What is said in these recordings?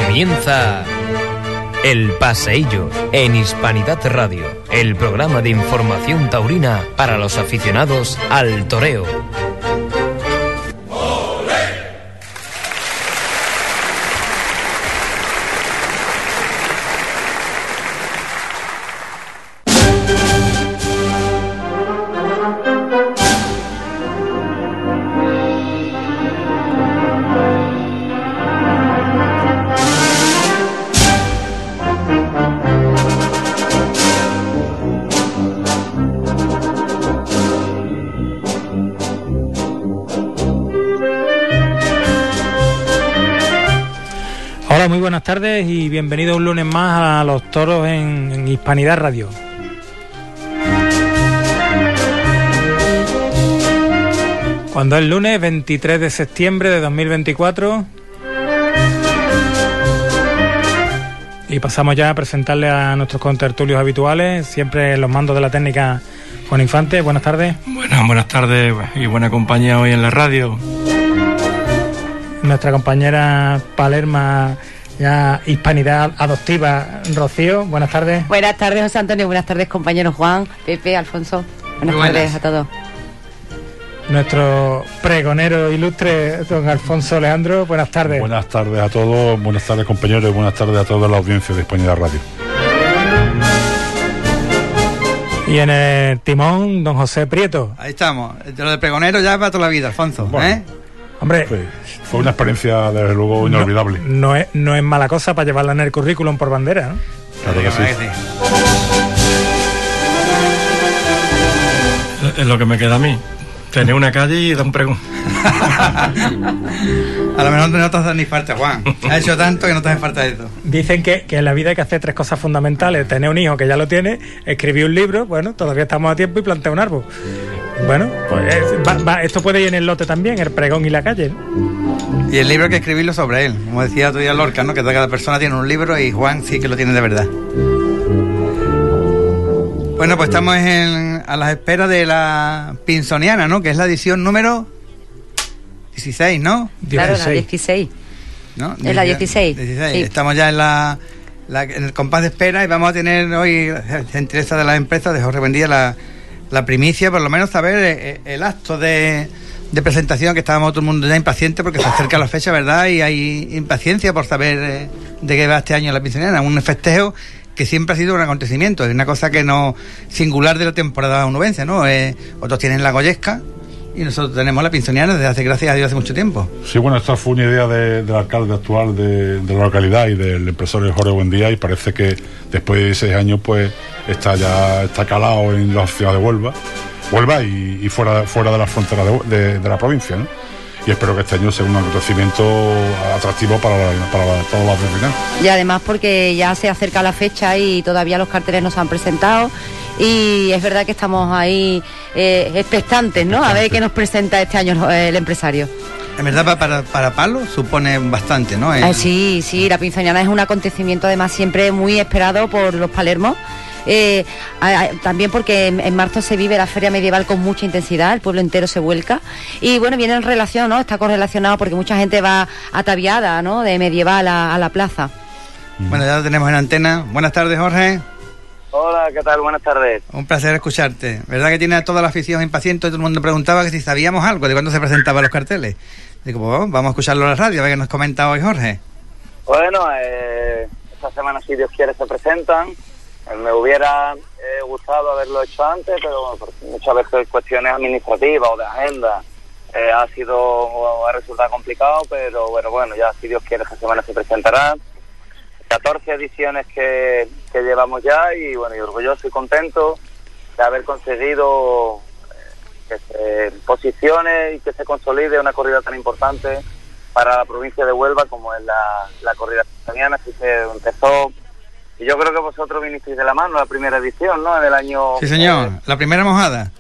Comienza El Paseillo en Hispanidad Radio, el programa de información taurina para los aficionados al toreo. Muy buenas tardes y bienvenidos un lunes más a Los Toros en Hispanidad Radio. Cuando es lunes 23 de septiembre de 2024 y pasamos ya a presentarle a nuestros contertulios habituales, siempre en los mandos de la técnica Juan Infante. Buenas tardes. Buenas tardes y buena compañía hoy en la radio. Nuestra compañera Palerma, ya Hispanidad adoptiva, Rocío. Buenas tardes. Buenas tardes, José Antonio. Buenas tardes, compañeros Juan, Pepe, Alfonso. Buenas tardes a todos. Nuestro pregonero ilustre, don Alfonso Leandro. Buenas tardes. Buenas tardes a todos, buenas tardes compañeros y buenas tardes a toda la audiencia de Hispanidad Radio. Y en el timón, don José Prieto. Ahí estamos. Lo de pregonero ya va toda la vida, Alfonso. Bueno, hombre, fue una experiencia desde luego inolvidable. No es mala cosa para llevarla en el currículum por bandera, ¿no? Claro que sí. Es lo que me queda a mí. Tener una calle y dar un pregón. A lo mejor no te hace ni falta, Juan. Ha hecho tanto que no te hace falta eso. Dicen que en la vida hay que hacer tres cosas fundamentales: tener un hijo, que ya lo tiene; escribir un libro, bueno, todavía estamos a tiempo; y plantar un árbol. Bueno, pues esto puede ir en el lote también, el pregón y la calle, ¿no? Y el libro hay que escribirlo sobre él. Como decía otro día Lorca, ¿no? Que cada persona tiene un libro y Juan sí que lo tiene de verdad. Bueno, pues estamos a las esperas de la Pinsoniana, ¿no? Que es la edición número 16, ¿no? Claro, la 16. ¿No? Es la 16. Sí. Estamos ya en el compás de espera y vamos a tener hoy, gentileza de las empresas, de Jorge Buendía, la primicia, por lo menos saber el acto de presentación, que estábamos todo el mundo ya impaciente porque se acerca la fecha, ¿verdad? Y hay impaciencia por saber de qué va este año la Pinsoniana, un festejo que siempre ha sido un acontecimiento, es una cosa que no singular de la temporada onubense, ¿no? Otros tienen la Goyesca y nosotros tenemos la Pinsoniana desde hace, gracias a Dios, hace mucho tiempo. Sí, bueno, esta fue una idea del alcalde actual de la localidad y del empresario Jorge Buendía, y parece que después de 6 años pues está calado en la ciudad de Huelva y fuera de las fronteras de la provincia, ¿no? Y espero que este año sea un acontecimiento atractivo para todos los aficionados. Y además porque ya se acerca la fecha y todavía los carteles no se han presentado, y es verdad que estamos ahí expectantes, ¿no? A ver qué nos presenta este año el empresario. En verdad para Palo supone bastante, ¿no? Sí, la Pinsoniana es un acontecimiento además siempre muy esperado por los palermos. También porque en marzo se vive la feria medieval con mucha intensidad, el pueblo entero se vuelca y bueno, viene en relación, ¿no? Está correlacionado porque mucha gente va ataviada, ¿no? De medieval a la plaza. Bueno, ya lo tenemos en antena. Buenas tardes, Jorge. Hola, ¿qué tal? Buenas tardes. Un placer escucharte. ¿Verdad que tiene a toda la afición impaciente? Todo el mundo preguntaba que si sabíamos algo de cuándo se presentaban los carteles. Digo, pues vamos a escucharlo en la radio, a ver qué nos comenta hoy Jorge. Bueno, esta semana, si Dios quiere, se presentan. Me hubiera gustado haberlo hecho antes, pero muchas veces cuestiones administrativas o de agenda ha resultado complicado, pero bueno, ya si Dios quiere esta semana se presentará. 14 ediciones que llevamos ya y bueno, y orgulloso y contento de haber conseguido que se posicione y que se consolide una corrida tan importante para la provincia de Huelva como es la corrida pinsoniana. Así que empezó. Y yo creo que vosotros vinisteis de la mano la primera edición, ¿no? En el año... Sí, señor. La primera mojada.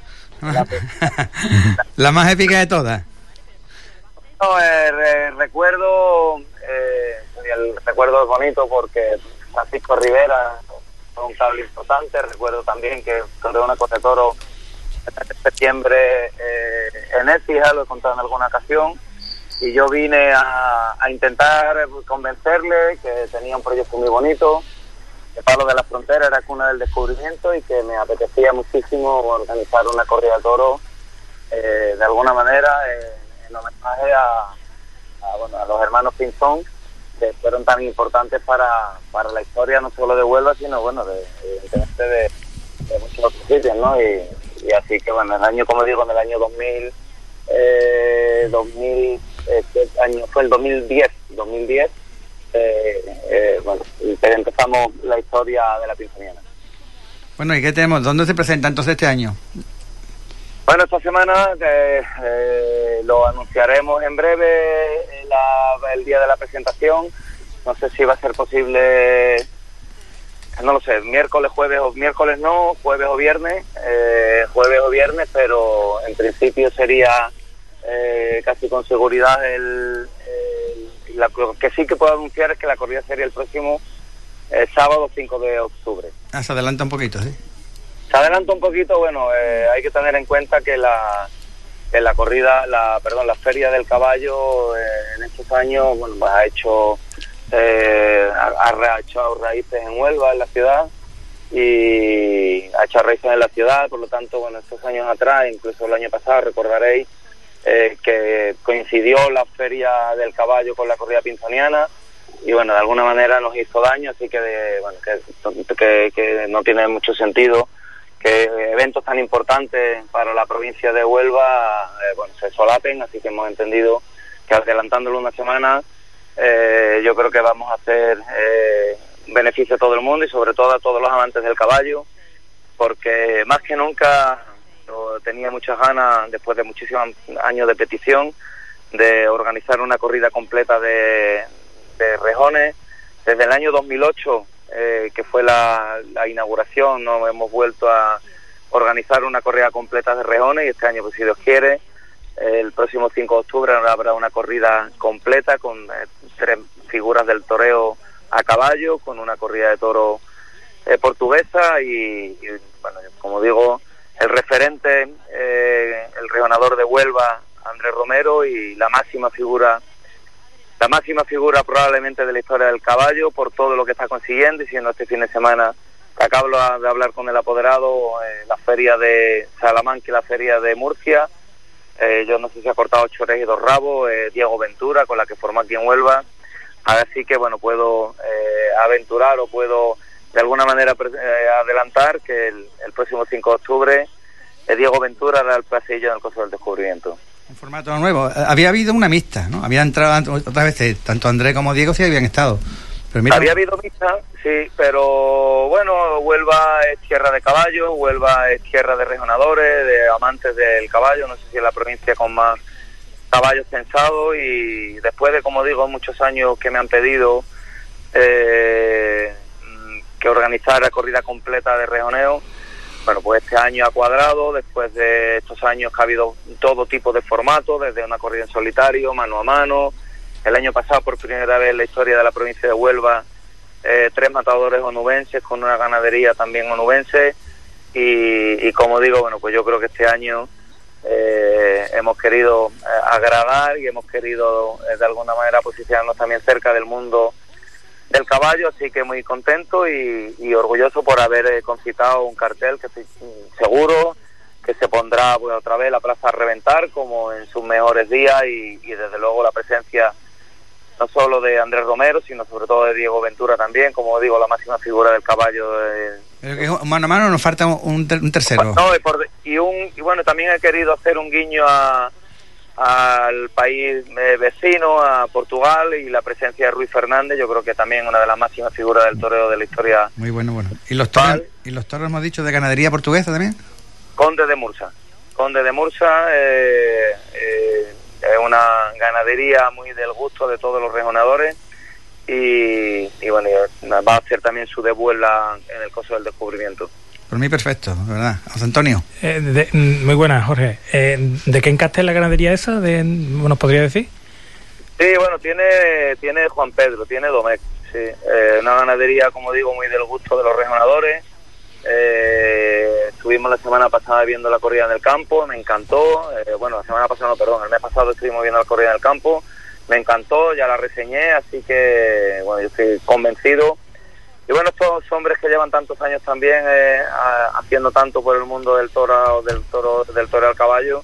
La más épica de todas. No, recuerdo... el recuerdo es bonito porque Francisco Rivera fue un cable importante. Recuerdo también que corrió una corte de toro en septiembre en Écija, lo he contado en alguna ocasión. y yo vine a intentar convencerle que tenía un proyecto muy bonito, que Palo de la Frontera era cuna del descubrimiento y que me apetecía muchísimo organizar una corrida de toros de alguna manera en homenaje a los hermanos Pinzón, que fueron tan importantes para la historia no solo de Huelva, sino evidentemente de muchos otros sitios, ¿no? Y así que en el año, como digo, en el año 2000, ¿qué año fue? El 2010, empezamos la historia de la Pinzoniana. Bueno, ¿y qué tenemos? ¿Dónde se presenta entonces este año? Bueno, esta semana lo anunciaremos en breve, el día de la presentación. No sé si va a ser posible, no lo sé, miércoles o viernes, pero en principio sería casi con seguridad que sí que puedo anunciar es que la corrida sería el próximo sábado 5 de octubre. Se adelanta un poquito, ¿sí? Se adelanta un poquito, hay que tener en cuenta que la Feria del Caballo en estos años, ha echado raíces en Huelva, en la ciudad, y ha echado raíces en la ciudad, por lo tanto, estos años atrás, incluso el año pasado, recordaréis que coincidió la Feria del Caballo con la corrida pinzoniana, y de alguna manera nos hizo daño, así que no tiene mucho sentido que eventos tan importantes para la provincia de Huelva se solapen, así que hemos entendido que adelantándolo una semana yo creo que vamos a hacer beneficio a todo el mundo y sobre todo a todos los amantes del caballo, porque más que nunca yo tenía muchas ganas, después de muchísimos años de petición, de organizar una corrida completa de rejones. Desde el año 2008 que fue la inauguración, no hemos vuelto a organizar una corrida completa de rejones, y este año, pues si Dios quiere, el próximo 5 de octubre habrá una corrida completa con 3 figuras del toreo a caballo, con una corrida de toro portuguesa y como digo, el referente, el rejonador de Huelva, Andrés Romero, y la máxima figura probablemente de la historia del caballo por todo lo que está consiguiendo, y siendo este fin de semana que acabo de hablar con el apoderado, la feria de Salamanca y la feria de Murcia, yo no sé si ha cortado 8 orejas y 2 rabos, Diego Ventura, con la que formó aquí en Huelva, así que puedo aventurar o puedo de alguna manera adelantar que el próximo 5 de octubre Diego Ventura hará el paseillo en el Coso del Descubrimiento. Un formato nuevo. Había habido una mixta, ¿no? Había entrado otras veces, tanto Andrés como Diego sí habían estado. Pero mira... Había habido mixta, sí, pero Huelva es tierra de caballos, Huelva es tierra de rejonadores, de amantes del caballo, no sé si es la provincia con más caballos censados, y después de, como digo, muchos años que me han pedido que organizara corrida completa de rejoneo, pues este año ha cuadrado, después de estos años que ha habido todo tipo de formatos, desde una corrida en solitario, mano a mano. El año pasado, por primera vez en la historia de la provincia de Huelva, 3 matadores onubenses con una ganadería también onubense, y como digo, pues yo creo que este año hemos querido agradar y hemos querido de alguna manera posicionarnos también cerca del mundo del caballo, así que muy contento y orgulloso por haber concitado un cartel que estoy seguro que se pondrá otra vez la plaza a reventar como en sus mejores días, y desde luego la presencia no solo de Andrés Romero, sino sobre todo de Diego Ventura también, como digo, la máxima figura del caballo. Pero que mano a mano nos falta un tercero. También he querido hacer un guiño al país vecino, a Portugal, y la presencia de Ruiz Fernández, yo creo que también una de las máximas figuras del toreo de la historia. Muy bueno. ¿Y los toros hemos dicho de ganadería portuguesa también? Conde de Mursa es una ganadería muy del gusto de todos los rejonadores, y va a hacer también su debut en el Coso del Descubrimiento. Por mí perfecto, de verdad. José Antonio. Muy buena, Jorge. ¿De qué encaste es la ganadería esa? ¿Nos podría decir? Sí, tiene Juan Pedro, tiene Domecq, sí. Una ganadería, como digo, muy del gusto de los rejonadores. Estuvimos estuvimos la semana pasada viendo la corrida en el campo, me encantó. Bueno, la semana pasada no, perdón, el mes pasado estuvimos viendo la corrida en el campo, me encantó, ya la reseñé, así que, bueno, yo estoy convencido. Y bueno, estos hombres que llevan tantos años también haciendo tanto por el mundo del toro al caballo,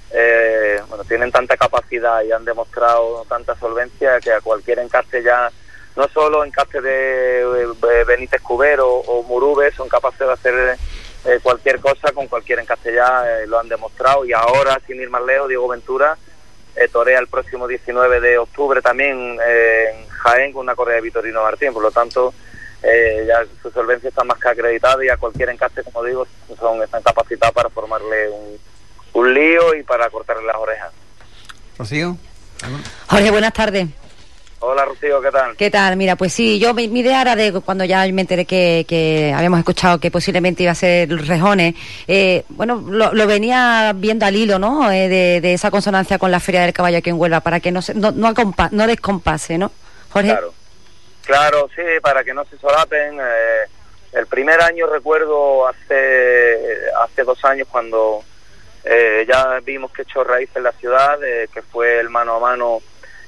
bueno, tienen tanta capacidad y han demostrado tanta solvencia que a cualquier encaste ya, no solo encaste de Benítez Cubero o Murube, son capaces de hacer cualquier cosa con cualquier encaste ya, lo han demostrado. Y ahora, sin ir más lejos, Diego Ventura torea el próximo 19 de octubre también en Jaén con una correa de Vitorino Martín, por lo tanto ya su solvencia está más que acreditada y a cualquier encaste, como digo, están capacitados para formarle un lío y para cortarle las orejas. Rocío. Jorge, buenas tardes. Hola, Rocío, ¿qué tal? ¿Qué tal? Mira, pues sí, yo mi idea era de cuando ya me enteré que habíamos escuchado que posiblemente iba a ser Rejones, bueno, lo venía viendo al hilo, ¿no? De esa consonancia con la Feria del Caballo aquí en Huelva, para que no descompase, ¿no, Jorge? Claro, sí, para que no se solapen. El primer año recuerdo hace 2 años cuando ya vimos que echó raíz en la ciudad, que fue el mano a mano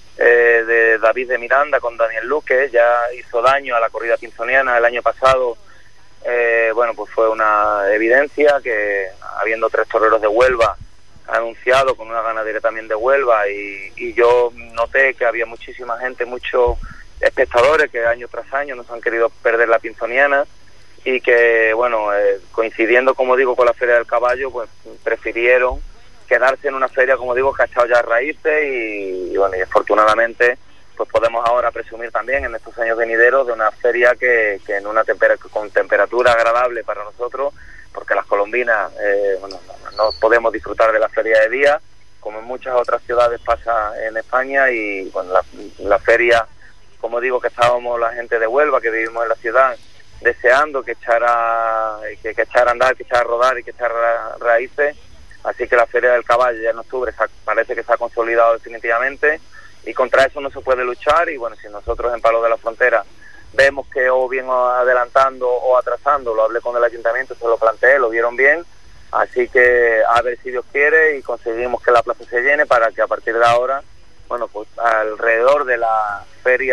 de David de Miranda con Daniel Luque, ya hizo daño a la corrida pinzoniana el año pasado. Bueno, pues fue una evidencia que, habiendo 3 toreros de Huelva anunciado con una ganadería también de Huelva, y yo noté que había muchísima gente, muchos espectadores que año tras año nos han querido perder la pinzoniana y que, bueno, coincidiendo, como digo, con la Feria del Caballo, pues prefirieron quedarse en una feria, como digo, que ha echado ya raíces y bueno, y afortunadamente pues podemos ahora presumir también en estos años venideros de una feria que en una con temperatura agradable para nosotros, porque las colombinas, bueno, no podemos disfrutar de la feria de día, como en muchas otras ciudades pasa en España, y bueno, la feria, como digo, que estábamos la gente de Huelva, que vivimos en la ciudad, deseando que echara a andar, que echara a rodar y que echara raíces. Así que la Feria del Caballo ya en octubre parece que se ha consolidado definitivamente, y contra eso no se puede luchar. Y bueno, si nosotros en Palos de la Frontera vemos que o bien adelantando o atrasando, lo hablé con el ayuntamiento, se lo planteé, lo vieron bien, así que a ver si Dios quiere y conseguimos que la plaza se llene para que a partir de ahora, bueno, pues alrededor de la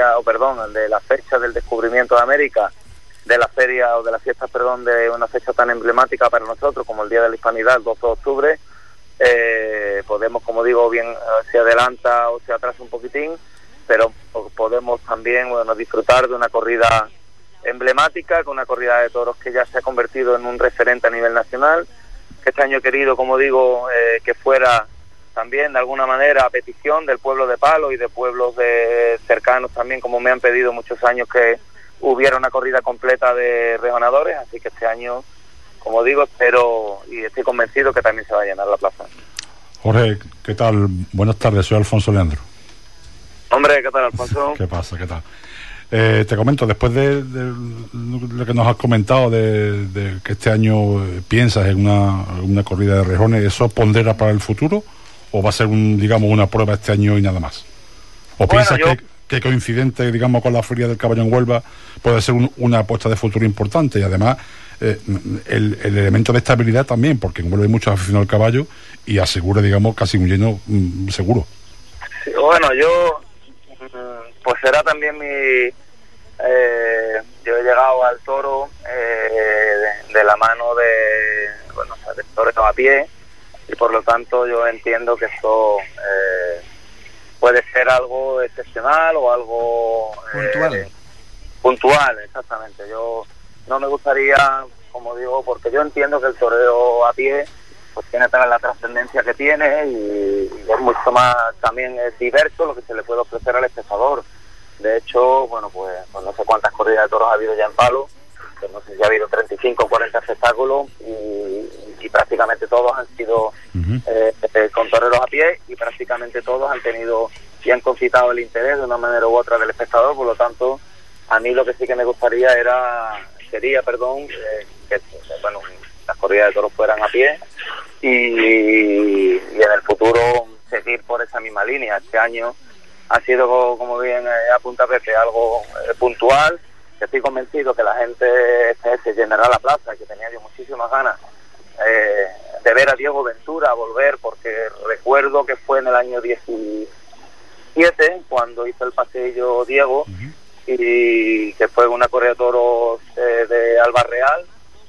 de la fecha del descubrimiento de América, de la feria o de las fiestas, de una fecha tan emblemática para nosotros como el Día de la Hispanidad, el 12 de octubre, podemos, como digo, bien se adelanta o se atrasa un poquitín, pero podemos también, bueno, disfrutar de una corrida emblemática, con una corrida de toros que ya se ha convertido en un referente a nivel nacional, que este año he querido, como digo, que fuera también de alguna manera a petición del pueblo de Palos y de pueblos cercanos también, como me han pedido muchos años que hubiera una corrida completa de rejonadores, así que este año, como digo, espero y estoy convencido que también se va a llenar la plaza. Jorge, ¿qué tal? Buenas tardes, soy Alfonso Leandro. Hombre, ¿qué tal, Alfonso? ¿Qué pasa? ¿Qué tal? Te comento, después de lo que nos has comentado de que este año piensas en una corrida de rejones, ¿eso pondera para el futuro o va a ser una prueba este año y nada más? ¿O piensas que coincidente, digamos, con la Feria del Caballo en Huelva puede ser una apuesta de futuro importante? Y además el elemento de estabilidad también, porque en Huelva hay muchos aficionados al caballo y asegura, digamos, casi un lleno seguro. Sí, bueno, yo pues será también yo he llegado al toro de la mano de torero a pie, y por lo tanto yo entiendo que esto puede ser algo excepcional o algo puntual, exactamente. Yo no me gustaría, como digo, porque yo entiendo que el torero a pie pues tiene toda la trascendencia que tiene y es mucho más también diverso lo que se le puede ofrecer al espectador. De hecho, bueno, pues no sé cuántas corridas de toros ha habido ya en Palos, pues no sé si ha habido 35 o 40 espectáculos y prácticamente todos han sido con toreros a pie, y prácticamente todos han tenido y han concitado el interés de una manera u otra del espectador. Por lo tanto, a mí lo que sí que me gustaría sería que bueno, las corridas de toros fueran a pie y en el futuro seguir por esa misma línea. Este año ha sido, como bien apunta Pepe, algo puntual, que estoy convencido que la gente se llenará la plaza, que tenía yo muchísimas ganas de ver a Diego Ventura volver, porque recuerdo que fue en el año 17 cuando hizo el paseillo Diego, y que fue una corrida de toros de Alba Real,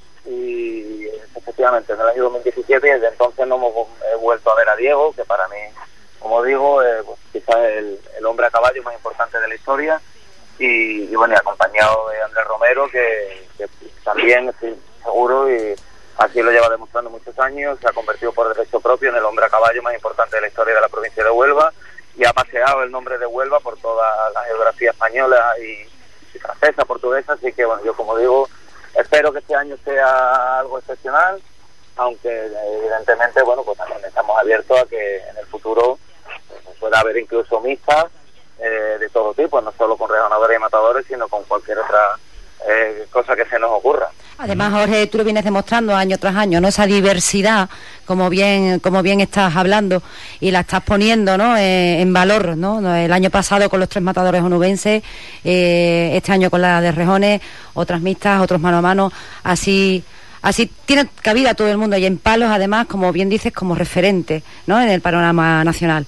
y efectivamente en el año 2017, y desde entonces no hemos vuelto a ver a Diego, que para mí, como digo, pues quizás el hombre a caballo más importante de la historia, y bueno, acompañado de Andrés Romero, que también estoy seguro, y así lo lleva demostrando muchos años, se ha convertido por derecho propio en el hombre a caballo más importante de la historia de la provincia de Huelva, y ha paseado el nombre de Huelva por toda la geografía española y francesa, portuguesa, así que bueno, yo como digo, espero que este año sea algo excepcional, aunque evidentemente, bueno, pues también estamos abiertos a que en el futuro pueda haber incluso mixtas de todo tipo, no solo con reganadores y matadores, sino con cualquier otra cosa que se nos ocurra. Además, Jorge, tú lo vienes demostrando año tras año, ¿no? Esa diversidad, como bien estás hablando y la estás poniendo, ¿no? En valor, ¿no? El año pasado con los 3 matadores onubenses, este año con la de Rejones, otras mixtas, otros mano a mano, así tiene cabida todo el mundo, y en Palos, además, como bien dices, como referente, ¿no? En el panorama nacional.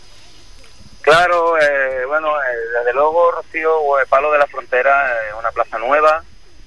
Claro, bueno, desde luego, Rocío, Palos de la Frontera es una plaza nueva,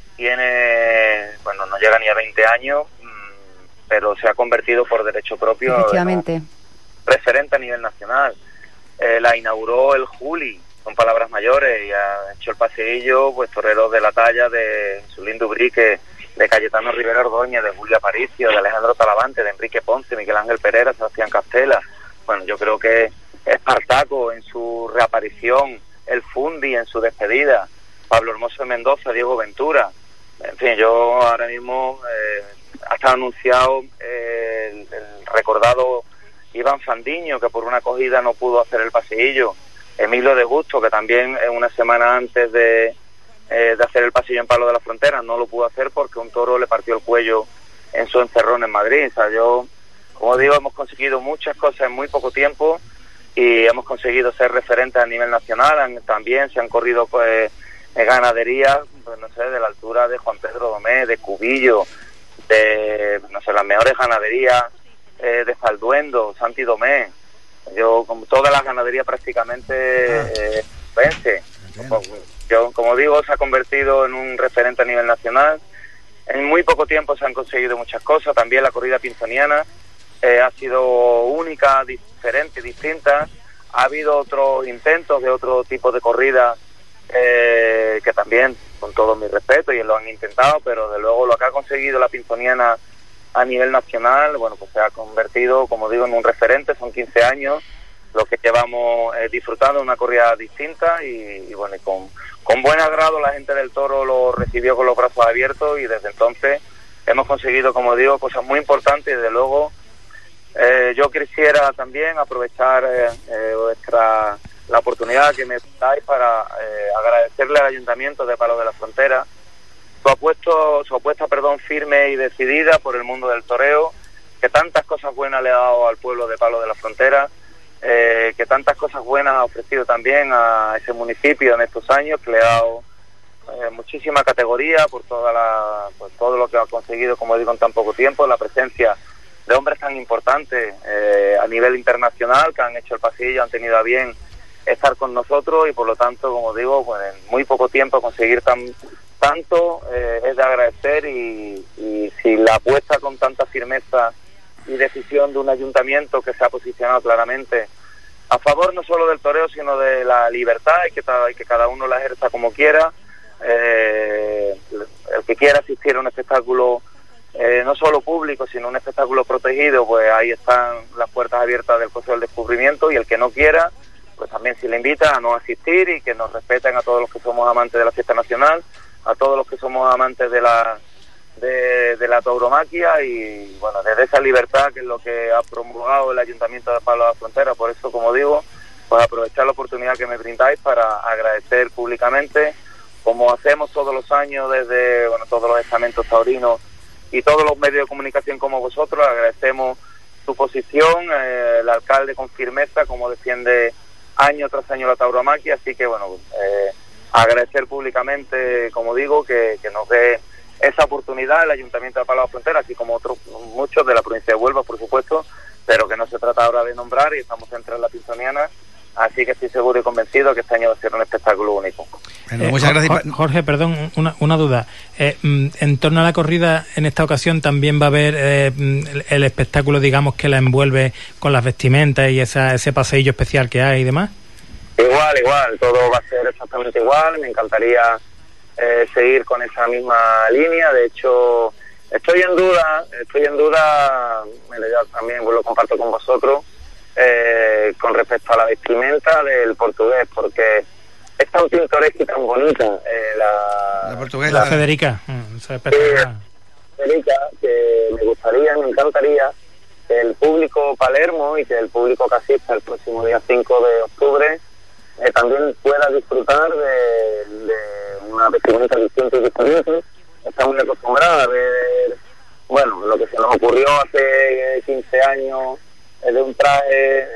tiene, bueno, no llega ni a 20 años, pero se ha convertido por derecho propio efectivamente en referente a nivel nacional. La inauguró el Juli, con palabras mayores, y ha hecho el paseillo, pues toreros de la talla de Zulín Dubrique, de Cayetano Rivera Ordóñez, de Julio Aparicio, de Alejandro Talavante, de Enrique Ponce, Miguel Ángel Pereira, Sebastián Castela. Bueno, yo creo que Espartaco en su reaparición, el Fundi en su despedida, Pablo Hermoso de Mendoza, Diego Ventura. En fin, yo ahora mismo ha estado anunciado el recordado Iván Fandiño, que por una acogida no pudo hacer el paseillo. Emilio de Gusto, que también una semana antes de hacer el paseillo en Palos de la Frontera no lo pudo hacer porque un toro le partió el cuello en su encerrón en Madrid. O sea, yo, como digo, hemos conseguido muchas cosas en muy poco tiempo, y hemos conseguido ser referentes a nivel nacional. También se han corrido ganaderías, pues, no sé, de la altura de Juan Pedro Domé, de Cubillo, de, no sé, las mejores ganaderías de Falduendo, Santi Domé. Yo, como todas las ganaderías prácticamente vence. Yo, como digo, se ha convertido en un referente a nivel nacional. En muy poco tiempo se han conseguido muchas cosas. También la corrida pinzoniana ha sido única, diferente, distinta. Ha habido otros intentos de otro tipo de corrida que también, con todo mi respeto, y lo han intentado, pero de luego lo que ha conseguido la pinzoniana a nivel nacional, bueno, pues se ha convertido, como digo, en un referente. Son 15 años lo que llevamos disfrutando de una corrida distinta, y bueno, y con buen agrado la gente del toro lo recibió con los brazos abiertos, y desde entonces hemos conseguido, como digo, cosas muy importantes. Y desde luego yo quisiera también aprovechar la oportunidad que me dais para agradecerle al Ayuntamiento de Palos de la Frontera su apuesta firme y decidida por el mundo del toreo, que tantas cosas buenas le ha dado al pueblo de Palos de la Frontera, que tantas cosas buenas ha ofrecido también a ese municipio en estos años, que le ha dado muchísima categoría por todo lo que ha conseguido, como digo, en tan poco tiempo, la presencia de hombres tan importantes a nivel internacional que han hecho el pasillo, han tenido a bien estar con nosotros, y por lo tanto, como digo, pues en muy poco tiempo conseguir tanto es de agradecer, y si la apuesta con tanta firmeza y decisión de un ayuntamiento que se ha posicionado claramente a favor no solo del toreo, sino de la libertad, y que cada uno la ejerza como quiera. El que quiera asistir a un espectáculo no solo público, sino un espectáculo protegido, pues ahí están las puertas abiertas del Consejo del Descubrimiento, y el que no quiera, pues también se le invita a no asistir, y que nos respeten a todos los que somos amantes de la fiesta nacional, a todos los que somos amantes de la tauromaquia, y bueno, desde esa libertad, que es lo que ha promulgado el Ayuntamiento de Palos de la Frontera. Por eso, como digo, pues aprovechar la oportunidad que me brindáis para agradecer públicamente, como hacemos todos los años desde todos los estamentos taurinos y todos los medios de comunicación como vosotros. Agradecemos su posición, el alcalde con firmeza como defiende año tras año la tauromaquia, así que agradecer públicamente, como digo, que nos dé esa oportunidad el Ayuntamiento de Palos de la Frontera, así como otros muchos de la provincia de Huelva, por supuesto, pero que no se trata ahora de nombrar, y estamos centrados en la Pinzoniana, así que estoy seguro y convencido que este año va a ser un espectáculo único. Muchas gracias. Jorge, perdón, una duda. En torno a la corrida, en esta ocasión también va a haber el espectáculo, digamos, que la envuelve con las vestimentas y ese paseillo especial que hay y demás. Igual, todo va a ser exactamente igual. Me encantaría seguir con esa misma línea. De hecho, estoy en duda, mira, ya también lo comparto con vosotros, con respecto a la vestimenta del portugués, porque es tan pintoresca y tan bonita la portuguesa. La Federica. Federica, que me encantaría que el público palermo y que el público que asista el próximo día 5 de octubre también pueda disfrutar de una vestimenta distinta y diferente. Está muy acostumbrada a ver, bueno, lo que se nos ocurrió hace 15 años, de un traje,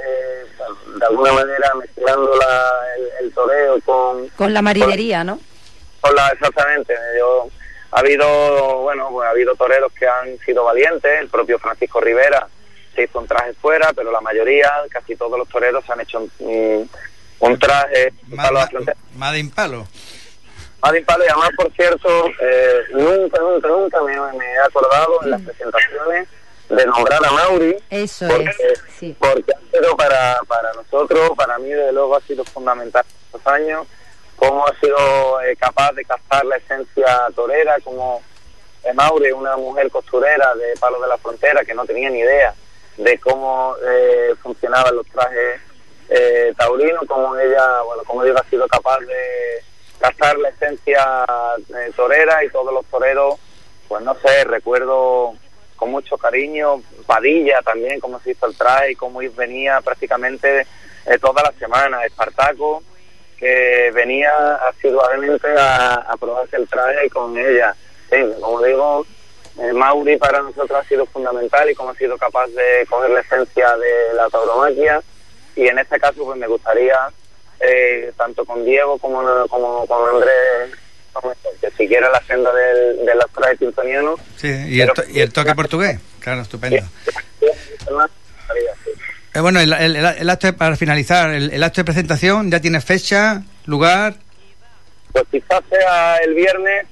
de alguna manera mezclando el toreo con la marinería, ¿no? Exactamente. Ha habido toreros que han sido valientes. El propio Francisco Rivera se hizo un traje fuera, pero la mayoría, casi todos los toreros han hecho un traje Made in Palo. Made in Palo. Y además, por cierto, nunca me he acordado en las presentaciones de nombrar a Mauri. Eso porque, sí. Porque ha sido para nosotros, para mí desde luego ha sido fundamental estos años, cómo ha sido capaz de captar la esencia torera, como Mauri, una mujer costurera de Palos de la Frontera que no tenía ni idea de cómo funcionaban los trajes taurinos, como ella, como digo, ha sido capaz de captar la esencia torera, y todos los toreros, pues no sé, recuerdo con mucho cariño Padilla también, cómo se hizo el traje y cómo venía prácticamente toda la semana. Espartaco, que venía asiduamente a probarse el traje con ella. Sí, como digo, Mauri para nosotros ha sido fundamental, y cómo ha sido capaz de coger la esencia de la tauromaquia, y en este caso pues me gustaría, tanto con Diego como con Andrés, que siguiera la senda del traje pinzoniano. Sí, y el toque portugués, claro, estupendo. Bueno, el acto, para finalizar, el acto de presentación, ¿ya tiene fecha, lugar? Pues quizás sea el viernes,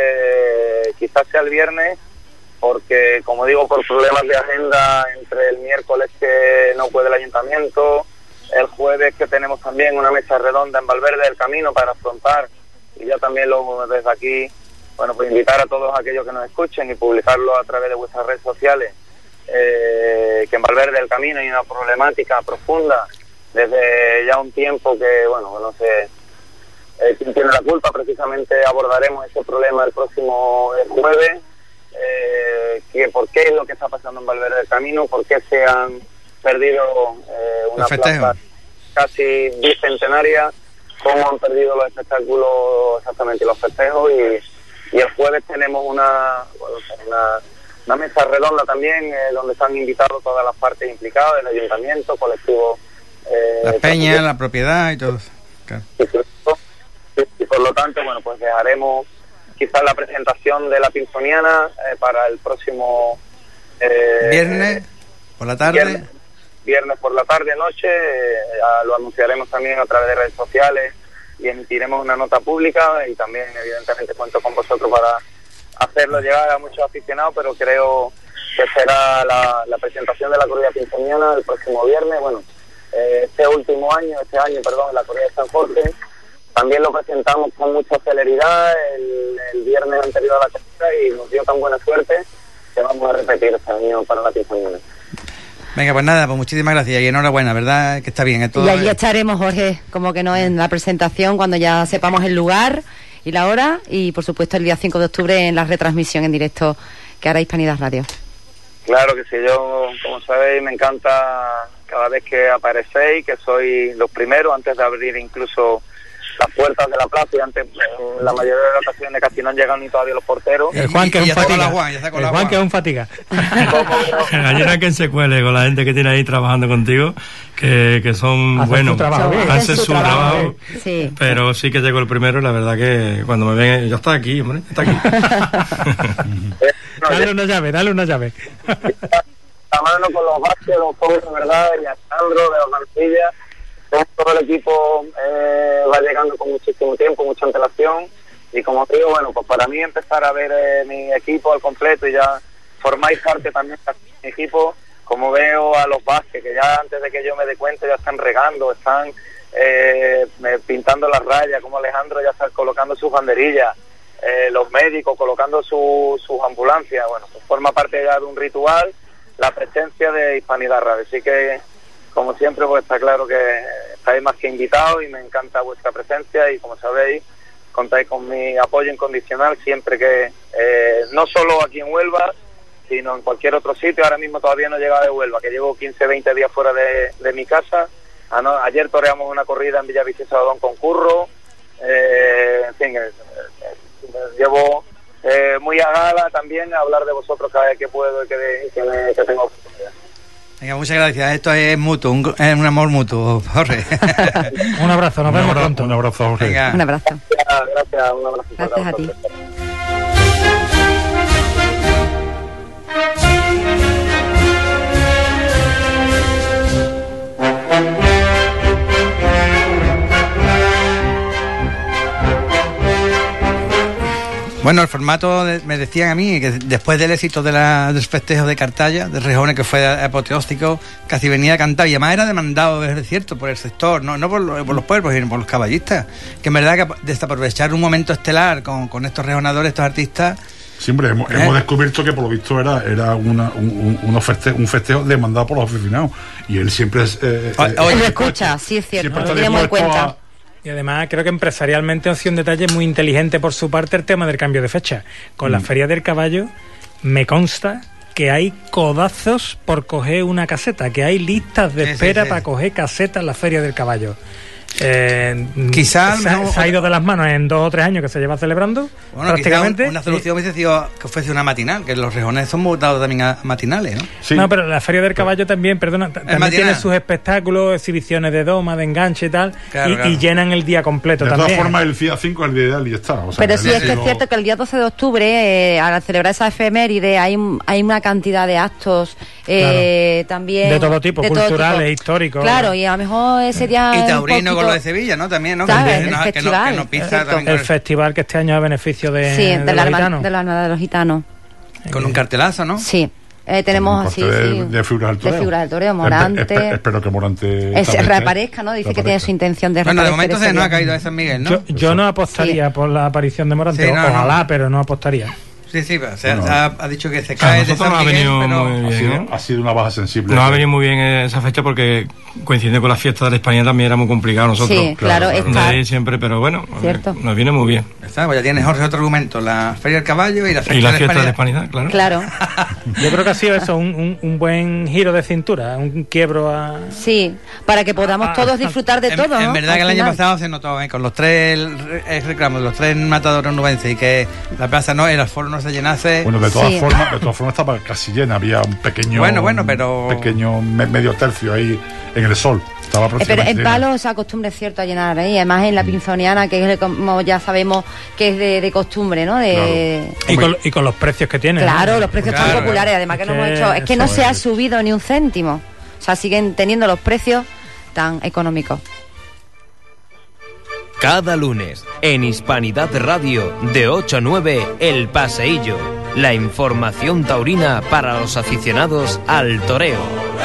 porque, como digo, por problemas de agenda, entre el miércoles que no puede el ayuntamiento, el jueves que tenemos también una mesa redonda en Valverde del Camino para afrontar, y ya también desde aquí, bueno, pues invitar a todos aquellos que nos escuchen y publicarlo a través de vuestras redes sociales, que en Valverde del Camino hay una problemática profunda desde ya un tiempo que, bueno, no sé quién tiene la culpa. Precisamente abordaremos ese problema el próximo jueves, que por qué es lo que está pasando en Valverde del Camino, por qué se han perdido una plaza casi bicentenaria, cómo han perdido los espectáculos exactamente, los festejos, y el jueves tenemos una mesa redonda también, donde están invitados todas las partes implicadas, el ayuntamiento, colectivo, las peñas, la propiedad y todo. Claro. Y por lo tanto, bueno, pues dejaremos quizás la presentación de la Pinzoniana para el próximo viernes por la tarde. Viernes por la tarde, noche, lo anunciaremos también a través de redes sociales y emitiremos una nota pública, y también evidentemente cuento con vosotros para hacerlo llegar a muchos aficionados, pero creo que será la presentación de la corrida pinzoniana el próximo viernes. Bueno, este año, la corrida de San Jorge, también lo presentamos con mucha celeridad el viernes anterior a la corrida, y nos dio tan buena suerte que vamos a repetir este año para la pinzoniana. Venga, pues nada, pues muchísimas gracias y enhorabuena, ¿verdad? Que está bien. Y allí estaremos, Jorge, como que no, en la presentación, cuando ya sepamos el lugar y la hora, y por supuesto el día 5 de octubre en la retransmisión en directo que hará Hispanidad Radio. Claro que sí, yo, como sabéis, me encanta cada vez que aparecéis, que sois los primeros, antes de abrir incluso las puertas de la plaza y antes en la mayoría de las ocasiones casi no han llegado ni todavía los porteros. El Juan que es un fatiga. El Juan que es un fatiga. Ayer que se cuele con la gente que tiene ahí trabajando contigo, que son buenos, hacen su trabajo, sí. Pero sí que llegó el primero y la verdad que cuando me ven, ya está aquí, hombre, está aquí. Dale una llave. La mano con los Vázquez, los pobres, ¿verdad? Y Alejandro de los Mancillas. Todo el equipo va llegando con muchísimo tiempo, mucha antelación. Y como digo, bueno, pues para mí empezar a ver mi equipo al completo y ya formáis parte también de mi equipo, como veo a los Vázquez, que ya antes de que yo me dé cuenta ya están regando, están pintando las rayas, como Alejandro ya está colocando sus banderillas, los médicos colocando sus ambulancias. Bueno, pues forma parte ya de un ritual la presencia de Hispanidad Radio. Así que, como siempre, pues está claro que estáis más que invitados y me encanta vuestra presencia y, como sabéis, contáis con mi apoyo incondicional siempre que, no solo aquí en Huelva, sino en cualquier otro sitio. Ahora mismo todavía no he llegado de Huelva, que llevo 15, 20 días fuera de mi casa. Ayer toreamos una corrida en Villaviciosa de Odón con Curro. En fin, llevo muy a gala también a hablar de vosotros cada vez que puedo y que tengo oportunidad. Venga, muchas gracias. Esto es mutuo, un amor mutuo, Jorge. Un abrazo, nos vemos pronto. Un abrazo, Jorge. Venga. Un abrazo. Gracias, un abrazo. Gracias a ti. Bueno, el formato, me decían a mí que después del éxito del festejo de Cartaya, de Rejones, que fue apoteóstico, casi venía a cantar, y además era demandado, es cierto, por el sector, no por los pueblos, sino por los caballistas, que en verdad que desaprovechar un momento estelar con estos rejonadores, estos artistas. Siempre hemos descubierto que por lo visto era un festejo demandado por los aficionados, y él siempre lo escucha, sí es cierto, lo tenemos en cuenta. Y además creo que empresarialmente ha sido un detalle muy inteligente por su parte el tema del cambio de fecha. Con la Feria del Caballo me consta que hay codazos por coger una caseta, que hay listas de espera para coger casetas en la Feria del Caballo. Quizás se ha ido de las manos en 2 o 3 años que se lleva celebrando, prácticamente. Una solución hubiese sido que fuese una matinal, que los rejones son votados también a matinales, ¿no? Sí. No, pero la Feria del Caballo también tiene sus espectáculos, exhibiciones de doma, de enganche y tal, claro. Y llenan el día completo también. De todas formas, el día 5 es el día ideal y está. O sea, pero sí es que es cierto que el día 12 de octubre, al celebrar esa efeméride, hay una cantidad de actos también de todo tipo, culturales, históricos. Claro, y a lo mejor ese día y taurino con lo de Sevilla, ¿no? También, ¿no? El festival que este año es a beneficio de la Armada de los Gitanos. Con un cartelazo, ¿no? Sí. Tenemos así, de figuras del toreo. Morante. Espero que Morante reaparezca, ¿no? Dice que tiene su intención de reaparecer. Bueno, de momento no ha caído a San Miguel, ¿no? Yo no apostaría por la aparición de Morante. Ojalá, pero no apostaría. Sí, o sea, ha dicho que se cae de San Miguel, pero ha sido una baja sensible. No ha venido muy bien esa fecha porque coincide con la fiesta de la España, también era muy complicado nosotros. Sí, claro. Siempre, pero bueno, cierto. Nos viene muy bien. Pues ya tienes, Jorge, otro argumento, la Feria del Caballo y la fiesta de la Hispanidad, claro. Yo creo que ha sido eso, un buen giro de cintura, un quiebro a... Sí, para que podamos todos disfrutar de todo, ¿no? En verdad que el año pasado se notó, con los tres reclamos, los 3 matadores nubenses, y que la plaza el aforo no se llenase. Bueno, de todas formas estaba casi llena, había un pequeño medio tercio ahí en el sol. Pero en Palo se acostumbra, es cierto, a llenar ahí, además en la Pinzoniana, que es como ya sabemos que es de costumbre, ¿no? Claro. Y con los precios que tiene. Claro, los precios tan populares, además que no hemos hecho, es que no se ha subido ni un céntimo, o sea, siguen teniendo los precios tan económicos. Cada lunes, en Hispanidad Radio, de 8 a 9, El Paseillo. La información taurina para los aficionados al toreo.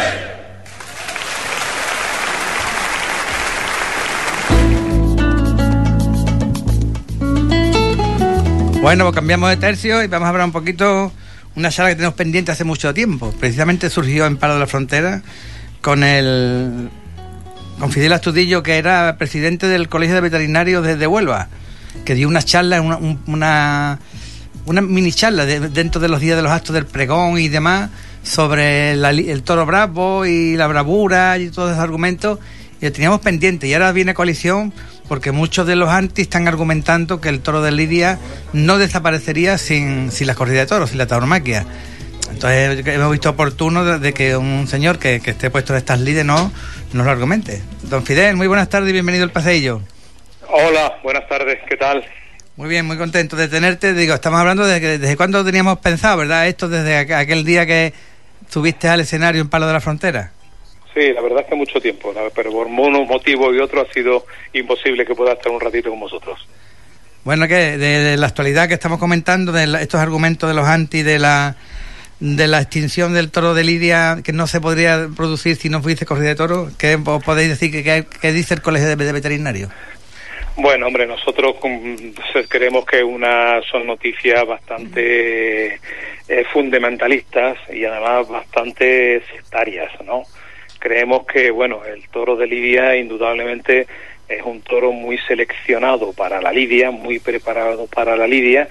Bueno, pues cambiamos de tercio y vamos a hablar un poquito, una charla que tenemos pendiente hace mucho tiempo. Precisamente surgió en Palo de la Frontera con Fidel Astudillo, que era presidente del Colegio de Veterinarios de Huelva, que dio una charla, una mini charla dentro de los días de los actos del pregón y demás, sobre el toro bravo y la bravura y todos esos argumentos, y lo teníamos pendiente. Y ahora viene Coalición porque muchos de los anti están argumentando que el toro de Lidia no desaparecería sin las corridas de toros, sin la tauromaquia. Entonces hemos visto oportuno de que un señor que esté puesto en estas lides nos lo argumente. Don Fidel, muy buenas tardes y bienvenido al paseillo. Hola, buenas tardes, ¿qué tal? Muy bien, muy contento de tenerte. Digo, estamos hablando desde cuándo teníamos pensado, ¿verdad? Esto desde aquel día que subiste al escenario en Palo de la Frontera. Sí, la verdad es que mucho tiempo, pero por unos motivos y otros ha sido imposible que pueda estar un ratito con vosotros. Bueno, que de la actualidad que estamos comentando, de estos argumentos de los anti de la extinción del toro de Lidia, que no se podría producir si no fuese corrida de toro, ¿qué podéis decir? ¿Qué dice el Colegio de Veterinarios? Bueno, hombre, nosotros creemos que son noticias bastante fundamentalistas y además bastante sectarias, ¿no? Creemos que, bueno, el toro de Lidia indudablemente es un toro muy seleccionado para la lidia, muy preparado para la lidia,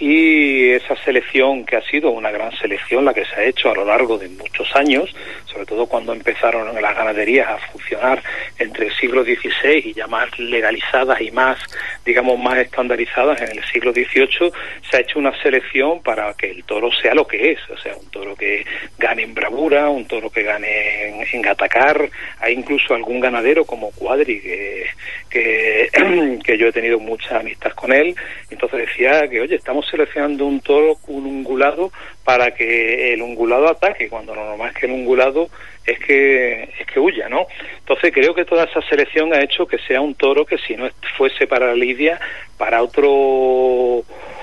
y esa selección, que ha sido una gran selección la que se ha hecho a lo largo de muchos años, sobre todo cuando empezaron las ganaderías a funcionar entre el siglo XVI y ya más legalizadas y más, digamos, más estandarizadas en el siglo XVIII, se ha hecho una selección para que el toro sea lo que es, o sea, un toro que gane en bravura, un toro que gane en atacar. Hay incluso algún ganadero como Cuadri que yo he tenido mucha amistad con él, entonces decía que, oye, estamos seleccionando un toro, un ungulado, para que el ungulado ataque, cuando lo normal es que el ungulado es que huya, ¿no? Entonces creo que toda esa selección ha hecho que sea un toro que, si no fuese para la lidia, para otro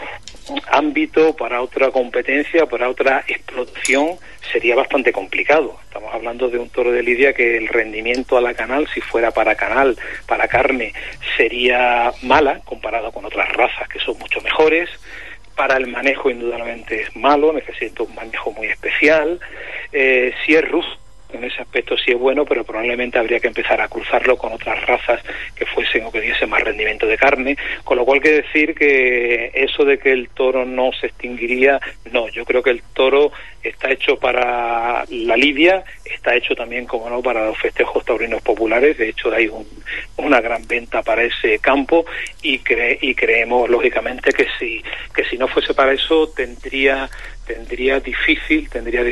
ámbito, para otra competencia, para otra explotación, sería bastante complicado. Estamos hablando de un toro de lidia que el rendimiento a la canal, si fuera para carne, sería mala comparado con otras razas que son mucho mejores. Para el manejo indudablemente es malo, necesita un manejo muy especial. Si es ruso, en ese aspecto sí es bueno, pero probablemente habría que empezar a cruzarlo con otras razas que fuesen o que diesen más rendimiento de carne, con lo cual quiere decir que eso de que el toro no se extinguiría, no, yo creo que el toro está hecho para la lidia, está hecho también, como no, para los festejos taurinos populares. De hecho hay una gran venta para ese campo, y creemos lógicamente que si no fuese para eso tendría difícil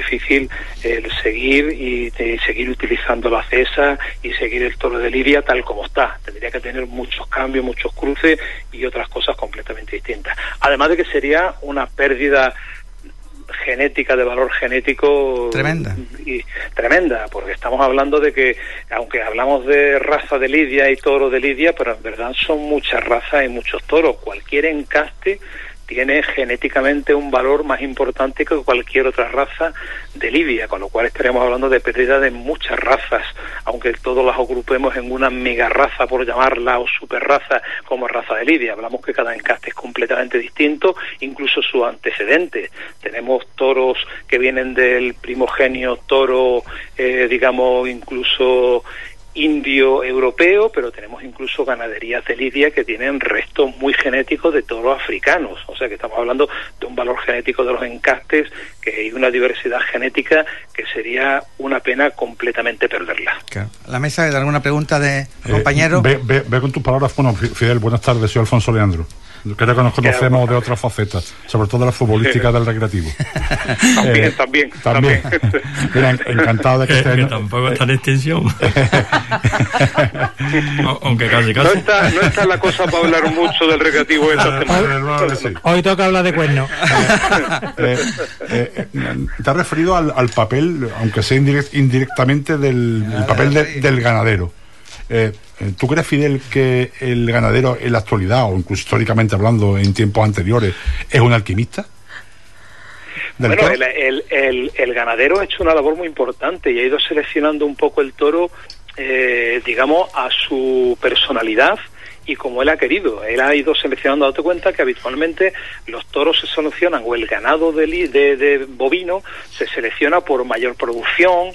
el seguir utilizando la cesa y seguir el toro de lidia tal como está. Tendría que tener muchos cambios, muchos cruces y otras cosas completamente distintas. Además de que sería una pérdida genética, de valor genético tremenda, porque estamos hablando de que, aunque hablamos de raza de lidia y toro de lidia, pero en verdad son muchas razas y muchos toros. Cualquier encaste tiene genéticamente un valor más importante que cualquier otra raza de lidia, con lo cual estaremos hablando de pérdida de muchas razas, aunque todos las agrupemos en una mega raza, por llamarla, o super raza, como raza de lidia. Hablamos que cada encaste es completamente distinto, incluso sus antecedentes. Tenemos toros que vienen del primogenio toro, digamos, incluso indio europeo, pero tenemos incluso ganaderías de lidia que tienen restos muy genéticos de toros africanos, o sea que estamos hablando de un valor genético de los encastes, que hay una diversidad genética que sería una pena completamente perderla. Claro. ¿La mesa de alguna pregunta de compañero? Ve con tus palabras. Bueno, Fidel, buenas tardes, soy Alfonso Leandro. Creo que nos conocemos de otras facetas, sobre todo la futbolística del recreativo. También. Mira, encantado de que estés. Que tampoco está en extinción. Aunque casi. No está la cosa para hablar mucho del recreativo esta semana. Sí. Hoy toca hablar de cuernos. Te has referido al papel, aunque sea indirectamente, del papel del ganadero. ¿Tú crees, Fidel, que el ganadero en la actualidad, o incluso históricamente hablando en tiempos anteriores, es un alquimista? Bueno, el ganadero ha hecho una labor muy importante y ha ido seleccionando un poco el toro, digamos, a su personalidad y como él ha querido. Él ha ido seleccionando. Date cuenta que habitualmente los toros se seleccionan, o el ganado de bovino se selecciona por mayor producción,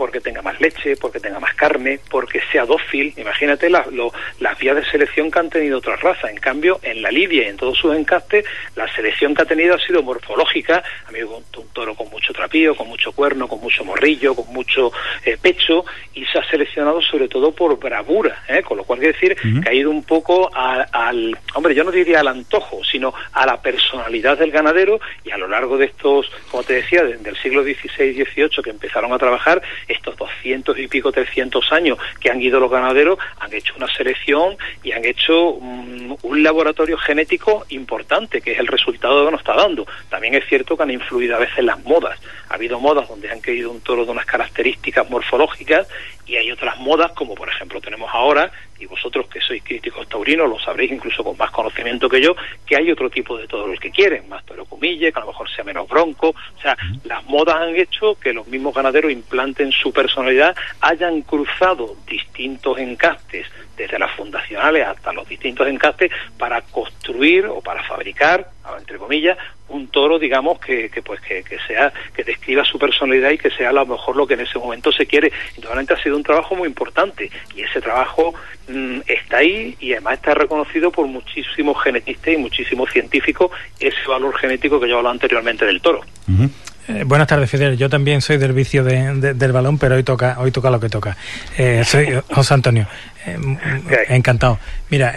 porque tenga más leche, porque tenga más carne, porque sea dócil. Imagínate las vías de selección que han tenido otras razas. En cambio, en la lidia y en todos sus encastes, la selección que ha tenido ha sido morfológica. A mí me gustó un toro con mucho trapío, con mucho cuerno, con mucho morrillo, con mucho pecho, y se ha seleccionado sobre todo por bravura, con lo cual quiere decir que ha ido un poco al, hombre, yo no diría al antojo, sino a la personalidad del ganadero, y a lo largo de estos, como te decía, desde el siglo XVI-XVIII que empezaron a trabajar, estos 200 y pico, 300 años que han ido los ganaderos, han hecho una selección y han hecho un laboratorio genético importante, que es el resultado que nos está dando. También es cierto que han influido a veces las modas. Ha habido modas donde han querido un toro de unas características morfológicas, y hay otras modas, como por ejemplo tenemos ahora, y vosotros que sois críticos taurinos lo sabréis incluso con más conocimiento que yo, que hay otro tipo de toro el que quieren, más toro cumille, que a lo mejor sea menos bronco. O sea, las modas han hecho que los mismos ganaderos implanten su personalidad, hayan cruzado distintos encastes, desde las fundacionales hasta los distintos encastes, para construir o para fabricar, entre comillas, un toro, digamos, que sea, que describa su personalidad y que sea a lo mejor lo que en ese momento se quiere. Entonces, ha sido un trabajo muy importante, y ese trabajo está ahí, y además está reconocido por muchísimos genetistas y muchísimos científicos, ese valor genético que yo hablaba anteriormente del toro. Buenas tardes, Fidel. Yo también soy del vicio del balón, pero hoy toca lo que toca. Soy José Antonio. Encantado. Mira,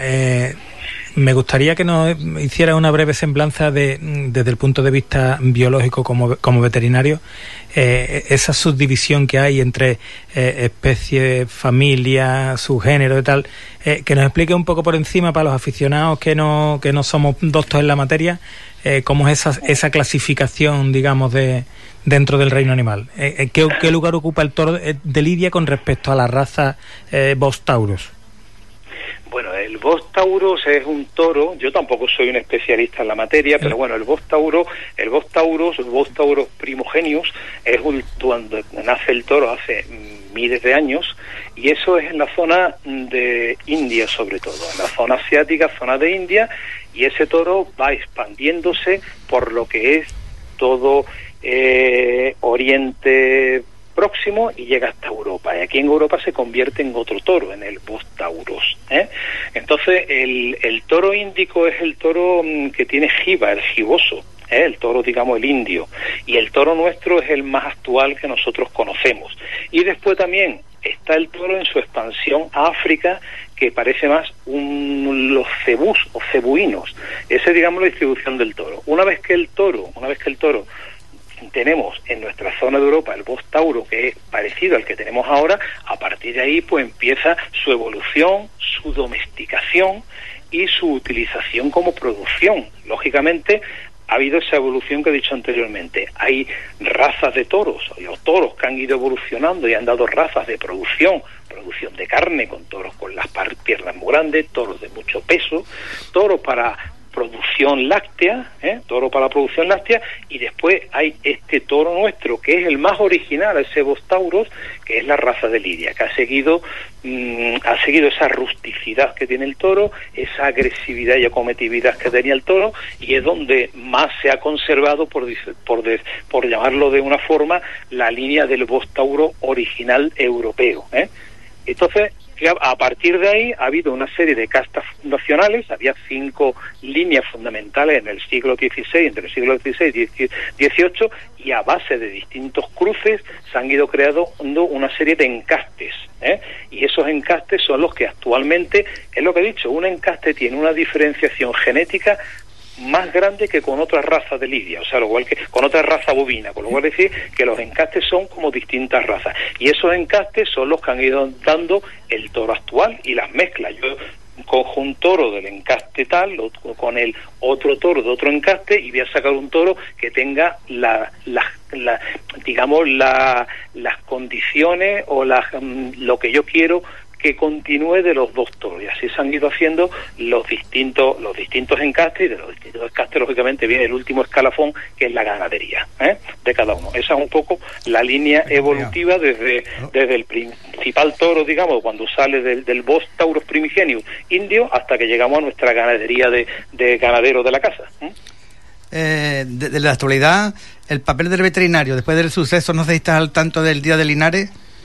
me gustaría que nos hiciera una breve semblanza desde el punto de vista biológico como veterinario, esa subdivisión que hay entre especies, familias, subgéneros y tal, que nos explique un poco por encima para los aficionados que no somos doctos en la materia, cómo es esa clasificación, digamos, dentro del reino animal. ¿Qué lugar ocupa el toro de lidia con respecto a la raza Bos taurus? Bueno, el Bos taurus es un toro, yo tampoco soy un especialista en la materia, pero bueno, el Bos taurus primogenius, es cuando nace el toro hace miles de años, y eso es en la zona de India sobre todo, en la zona asiática, zona de India, y ese toro va expandiéndose por lo que es todo Oriente Próximo, y llega hasta Europa, y aquí en Europa se convierte en otro toro, en el Bos taurus. Entonces el toro índico es el toro que tiene jiba, el giboso, el toro, digamos, el indio, y el toro nuestro es el más actual que nosotros conocemos. Y después también está el toro en su expansión a África, que parece más los cebús o cebuinos. Esa es, digamos, la distribución del toro. Una vez que el toro tenemos en nuestra zona de Europa el Bos tauro, que es parecido al que tenemos ahora, a partir de ahí pues empieza su evolución, su domesticación y su utilización como producción. Lógicamente ha habido esa evolución que he dicho anteriormente. Hay razas de toros, o toros que han ido evolucionando y han dado razas de producción de carne, con toros con las piernas muy grandes, toros de mucho peso, toros para producción láctea, toro para producción láctea, y después hay este toro nuestro que es el más original, ese Bos taurus, que es la raza de lidia, que ha seguido esa rusticidad que tiene el toro, esa agresividad y acometividad que tenía el toro, y es donde más se ha conservado, por llamarlo de una forma, la línea del Bos tauro original europeo. Entonces, a partir de ahí ha habido una serie de castas fundacionales, había 5 líneas fundamentales en el siglo XVI, entre el siglo XVI y XVIII, y a base de distintos cruces se han ido creando una serie de encastes, y esos encastes son los que actualmente, es lo que he dicho, un encaste tiene una diferenciación genética más grande que con otras razas de lidia, o sea, lo cual que con otra raza bovina, con lo cual decir que los encastes son como distintas razas, y esos encastes son los que han ido dando el toro actual y las mezclas. Yo cojo un toro del encaste tal con el otro toro de otro encaste y voy a sacar un toro que tenga las condiciones o lo que yo quiero que continúe de los dos toros, y así se han ido haciendo los distintos encastes, y de los distintos encastes lógicamente viene el último escalafón, que es la ganadería de cada uno. Esa es un poco la línea evolutiva desde el principal toro, digamos, cuando sale del Bos taurus primigenius indio hasta que llegamos a nuestra ganadería de ganaderos de la casa. De la actualidad, el papel del veterinario después del suceso, no sé si estás al tanto del Día de Linares.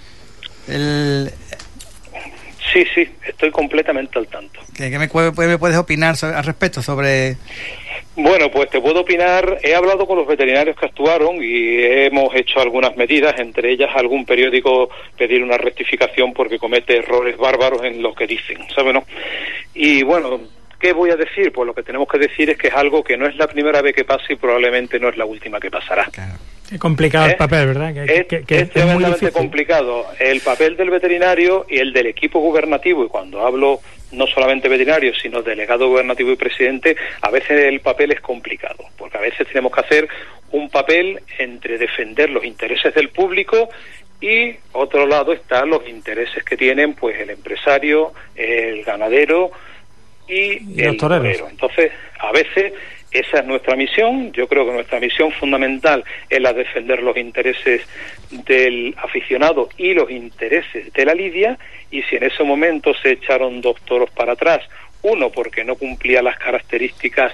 Sí, estoy completamente al tanto. ¿Qué me puedes opinar al respecto sobre...? Bueno, pues te puedo opinar. He hablado con los veterinarios que actuaron y hemos hecho algunas medidas, entre ellas algún periódico pedir una rectificación porque comete errores bárbaros en lo que dicen, ¿sabes, no? Y bueno, ¿qué voy a decir? Pues lo que tenemos que decir es que es algo que no es la primera vez que pasa y probablemente no es la última que pasará. Claro. Qué complicado el papel, ¿verdad? Es tremendamente complicado. El papel del veterinario y el del equipo gubernativo, y cuando hablo no solamente veterinario, sino delegado gubernativo y presidente, a veces el papel es complicado, porque a veces tenemos que hacer un papel entre defender los intereses del público y otro lado están los intereses que tienen pues el empresario, el ganadero y el torero. Entonces, a veces esa es nuestra misión. Yo creo que nuestra misión fundamental es la de defender los intereses del aficionado y los intereses de la lidia, y si en ese momento se echaron 2 toros para atrás, uno porque no cumplía las características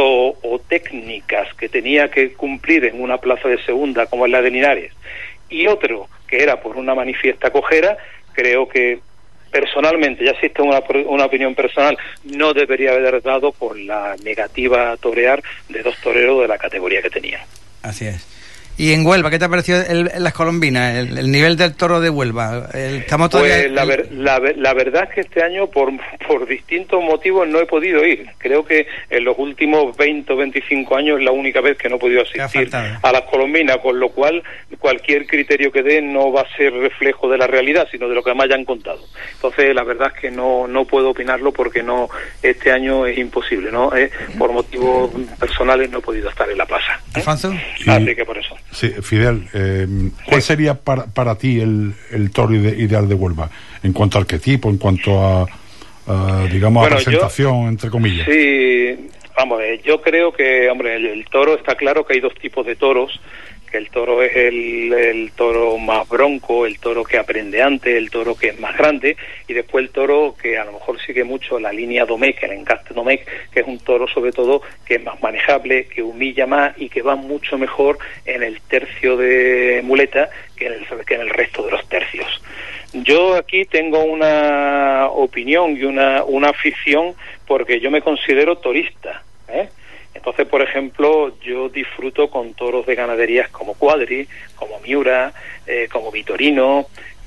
zootécnicas que tenía que cumplir en una plaza de segunda como es la de Linares, y otro que era por una manifiesta cojera, creo que personalmente, ya existe una opinión personal, no debería haber dado por la negativa a torear de 2 toreros de la categoría que tenían. Así es. Y en Huelva, ¿qué te ha parecido las colombinas, el nivel del toro de Huelva? Estamos todavía... Pues la verdad es que este año, por distintos motivos, no he podido ir. Creo que en los últimos 20 o 25 años es la única vez que no he podido asistir a las colombinas, con lo cual cualquier criterio que dé no va a ser reflejo de la realidad, sino de lo que me hayan contado. Entonces, la verdad es que no puedo opinarlo porque este año es imposible, ¿no? Por motivos personales no he podido estar en la plaza. ¿Alfonso? Así que por eso. Sí, Fidel, ¿cuál sería para ti el toro ideal de Huelva? En cuanto al arquetipo, en cuanto a digamos, a presentación, entre comillas. Sí, vamos, yo creo que, hombre, el toro, está claro que hay 2 tipos de toros, que el toro es el toro más bronco, el toro que aprende antes, el toro que es más grande, y después el toro que a lo mejor sigue mucho la línea Domecq, el encaste Domecq, que es un toro sobre todo que es más manejable, que humilla más y que va mucho mejor en el tercio de muleta que en el resto de los tercios. Yo aquí tengo una opinión y una afición porque yo me considero torista, Entonces, por ejemplo, yo disfruto con toros de ganaderías como Cuadri, como Miura, como Vitorino,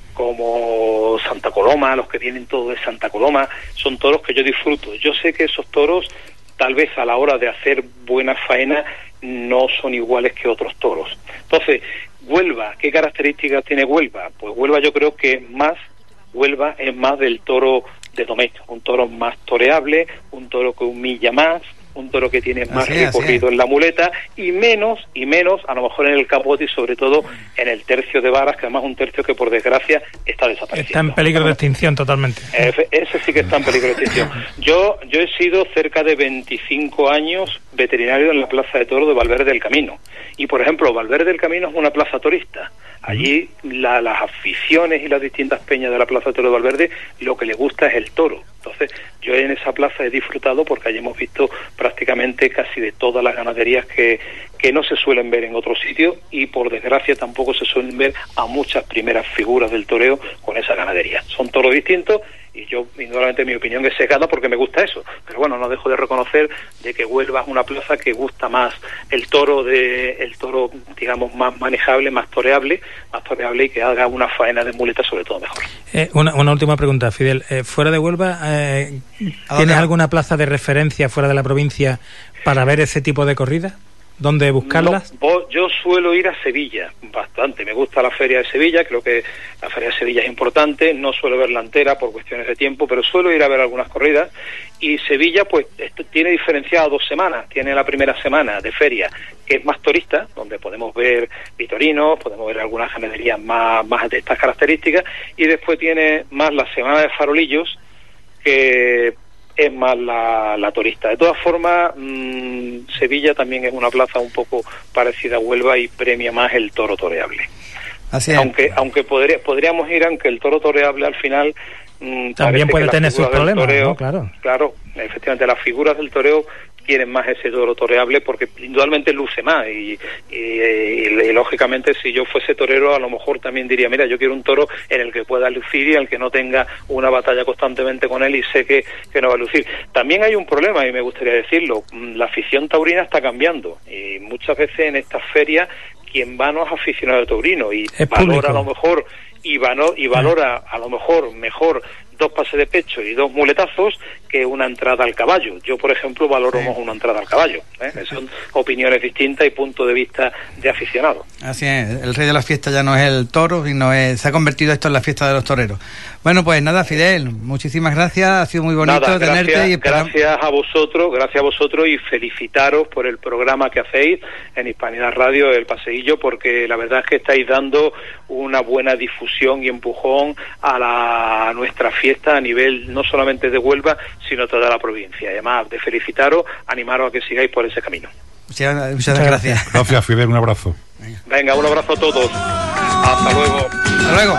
como Santa Coloma, los que vienen todos de Santa Coloma, son toros que yo disfruto. Yo sé que esos toros, tal vez a la hora de hacer buena faena, no son iguales que otros toros. Entonces, Huelva, ¿qué características tiene Huelva? Pues Huelva yo creo que Huelva es más del toro de Domecq, un toro más toreable, un toro que humilla más, un toro que tiene más recorrido en la muleta y menos a lo mejor en el capote y sobre todo en el tercio de varas, que además es un tercio que por desgracia está desapareciendo. Está en peligro de extinción totalmente. Ese sí que está en peligro de extinción. Yo he sido cerca de 25 años veterinario en la Plaza de Toros de Valverde del Camino, y por ejemplo Valverde del Camino es una plaza torista. Allí las aficiones y las distintas peñas de la Plaza de Toros de Valverde lo que les gusta es el toro. Entonces yo en esa plaza he disfrutado porque allí hemos visto prácticamente casi de todas las ganaderías que no se suelen ver en otro sitio, y por desgracia tampoco se suelen ver a muchas primeras figuras del toreo con esa ganadería. Son toros distintos y yo, indudablemente, mi opinión es sesgada porque me gusta eso, pero bueno, no dejo de reconocer de que Huelva es una plaza que gusta más el toro digamos más manejable, más toreable y que haga una faena de muleta sobre todo mejor. Una última pregunta, Fidel. Fuera de Huelva, ¿tienes alguna plaza de referencia fuera de la provincia para ver ese tipo de corridas? ¿Dónde buscarlas? No, yo suelo ir a Sevilla bastante. Me gusta la Feria de Sevilla, creo que la Feria de Sevilla es importante. No suelo verla entera por cuestiones de tiempo, pero suelo ir a ver algunas corridas. Y Sevilla, pues, tiene diferenciado 2 semanas. Tiene la primera semana de feria, que es más turista, donde podemos ver vitorinos, podemos ver algunas ganaderías más de estas características. Y después tiene más la semana de farolillos, que es más la turista. De todas formas, Sevilla también es una plaza un poco parecida a Huelva y premia más el toro toreable. Así es. Aunque podríamos ir, aunque el toro toreable al final también puede tener sus problemas, toreo, ¿no? Claro, efectivamente, las figuras del toreo quieren más ese toro toreable porque indudablemente luce más y lógicamente si yo fuese torero a lo mejor también diría, mira, yo quiero un toro en el que pueda lucir y al que no tenga una batalla constantemente con él y sé que no va a lucir. También hay un problema y me gustaría decirlo, la afición taurina está cambiando y muchas veces en estas ferias quien va no es aficionado taurino y valora a lo mejor valora a lo mejor 2 pases de pecho y 2 muletazos que una entrada al caballo. Yo, por ejemplo, valoro más una entrada al caballo. Son opiniones distintas y puntos de vista de aficionados. Así es, el rey de la fiesta ya no es el toro, sino se ha convertido esto en la fiesta de los toreros. Bueno, pues nada, Fidel, muchísimas gracias, ha sido muy bonito tenerte. Gracias a vosotros y felicitaros por el programa que hacéis en Hispanidad Radio, El Paseillo, porque la verdad es que estáis dando una buena difusión y empujón a nuestra fiesta a nivel no solamente de Huelva, sino toda la provincia. Además de felicitaros, animaros a que sigáis por ese camino. Muchas gracias. Gracias, Fidel, un abrazo. Venga, un abrazo a todos. Hasta luego. Hasta luego.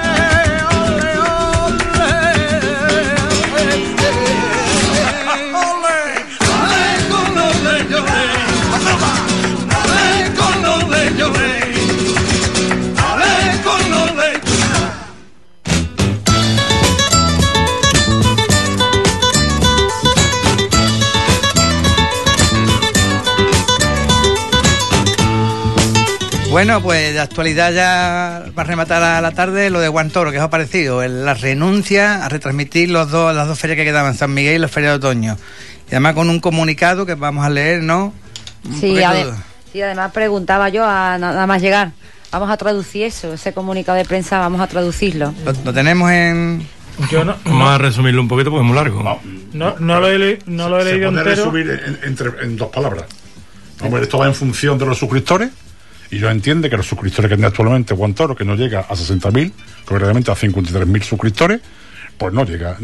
Bueno, pues de actualidad ya va a rematar a la tarde lo de Guantoro, que os ha parecido, la renuncia a retransmitir las dos ferias que quedaban, San Miguel y la Feria de Otoño. Y además con un comunicado que vamos a leer, ¿no? Sí, además preguntaba yo nada más llegar. Vamos a traducir ese comunicado de prensa, vamos a traducirlo. Lo tenemos en... Vamos a resumirlo un poquito porque es muy largo. No lo he leído entero. Resumir en 2 palabras. Hombre, esto va en función de los suscriptores. Y yo entiendo que los suscriptores que tiene actualmente Guantoro, que no llega a 60.000, concretamente a 53.000 suscriptores, pues no llega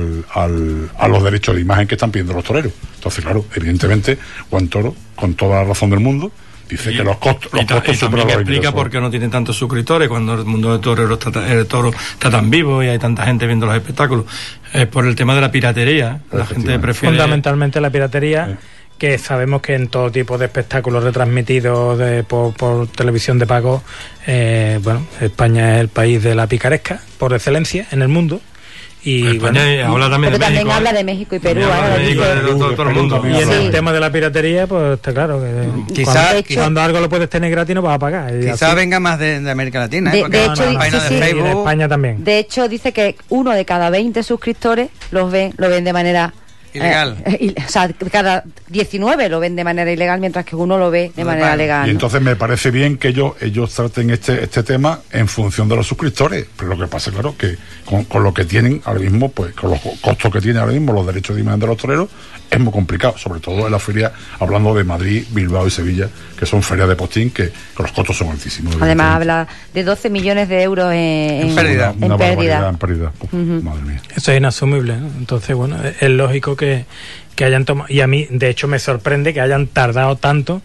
a los derechos de imagen que están pidiendo los toreros. Entonces, claro, evidentemente, Guantoro, con toda la razón del mundo, dice que los costos también explica por qué no tienen tantos suscriptores cuando el mundo del torero el toro está tan vivo y hay tanta gente viendo los espectáculos. Es por el tema de la piratería. La gente prefiere... Fundamentalmente la piratería... Sí. Que sabemos que en todo tipo de espectáculos retransmitidos por televisión de pago, España es el país de la picaresca por excelencia en el mundo. Y España habla también de México. Habla de México y Perú. Todo el mundo. Y en el tema de la piratería, pues está claro que cuando algo lo puedes tener gratis no vas a pagar. Quizás venga más de América Latina, de hecho, y en España también. De hecho, dice que 1 de cada 20 suscriptores lo ven de manera ilegal. O sea, cada 19 lo ven de manera ilegal, mientras que 1 lo ve de manera legal. Y entonces me parece bien que ellos traten este tema en función de los suscriptores. Pero lo que pasa, claro, que con lo que tienen ahora mismo, pues con los costos que tienen ahora mismo los derechos de imagen de los toreros, es muy complicado, sobre todo en la feria, hablando de Madrid, Bilbao y Sevilla, que son ferias de postín que los costos son altísimos. Además habla de 12 millones de euros en pérdida. Una barbaridad en pérdida. Madre mía. Eso es inasumible, ¿no? Entonces, bueno, es lógico que hayan tomado, y a mí de hecho me sorprende que hayan tardado tanto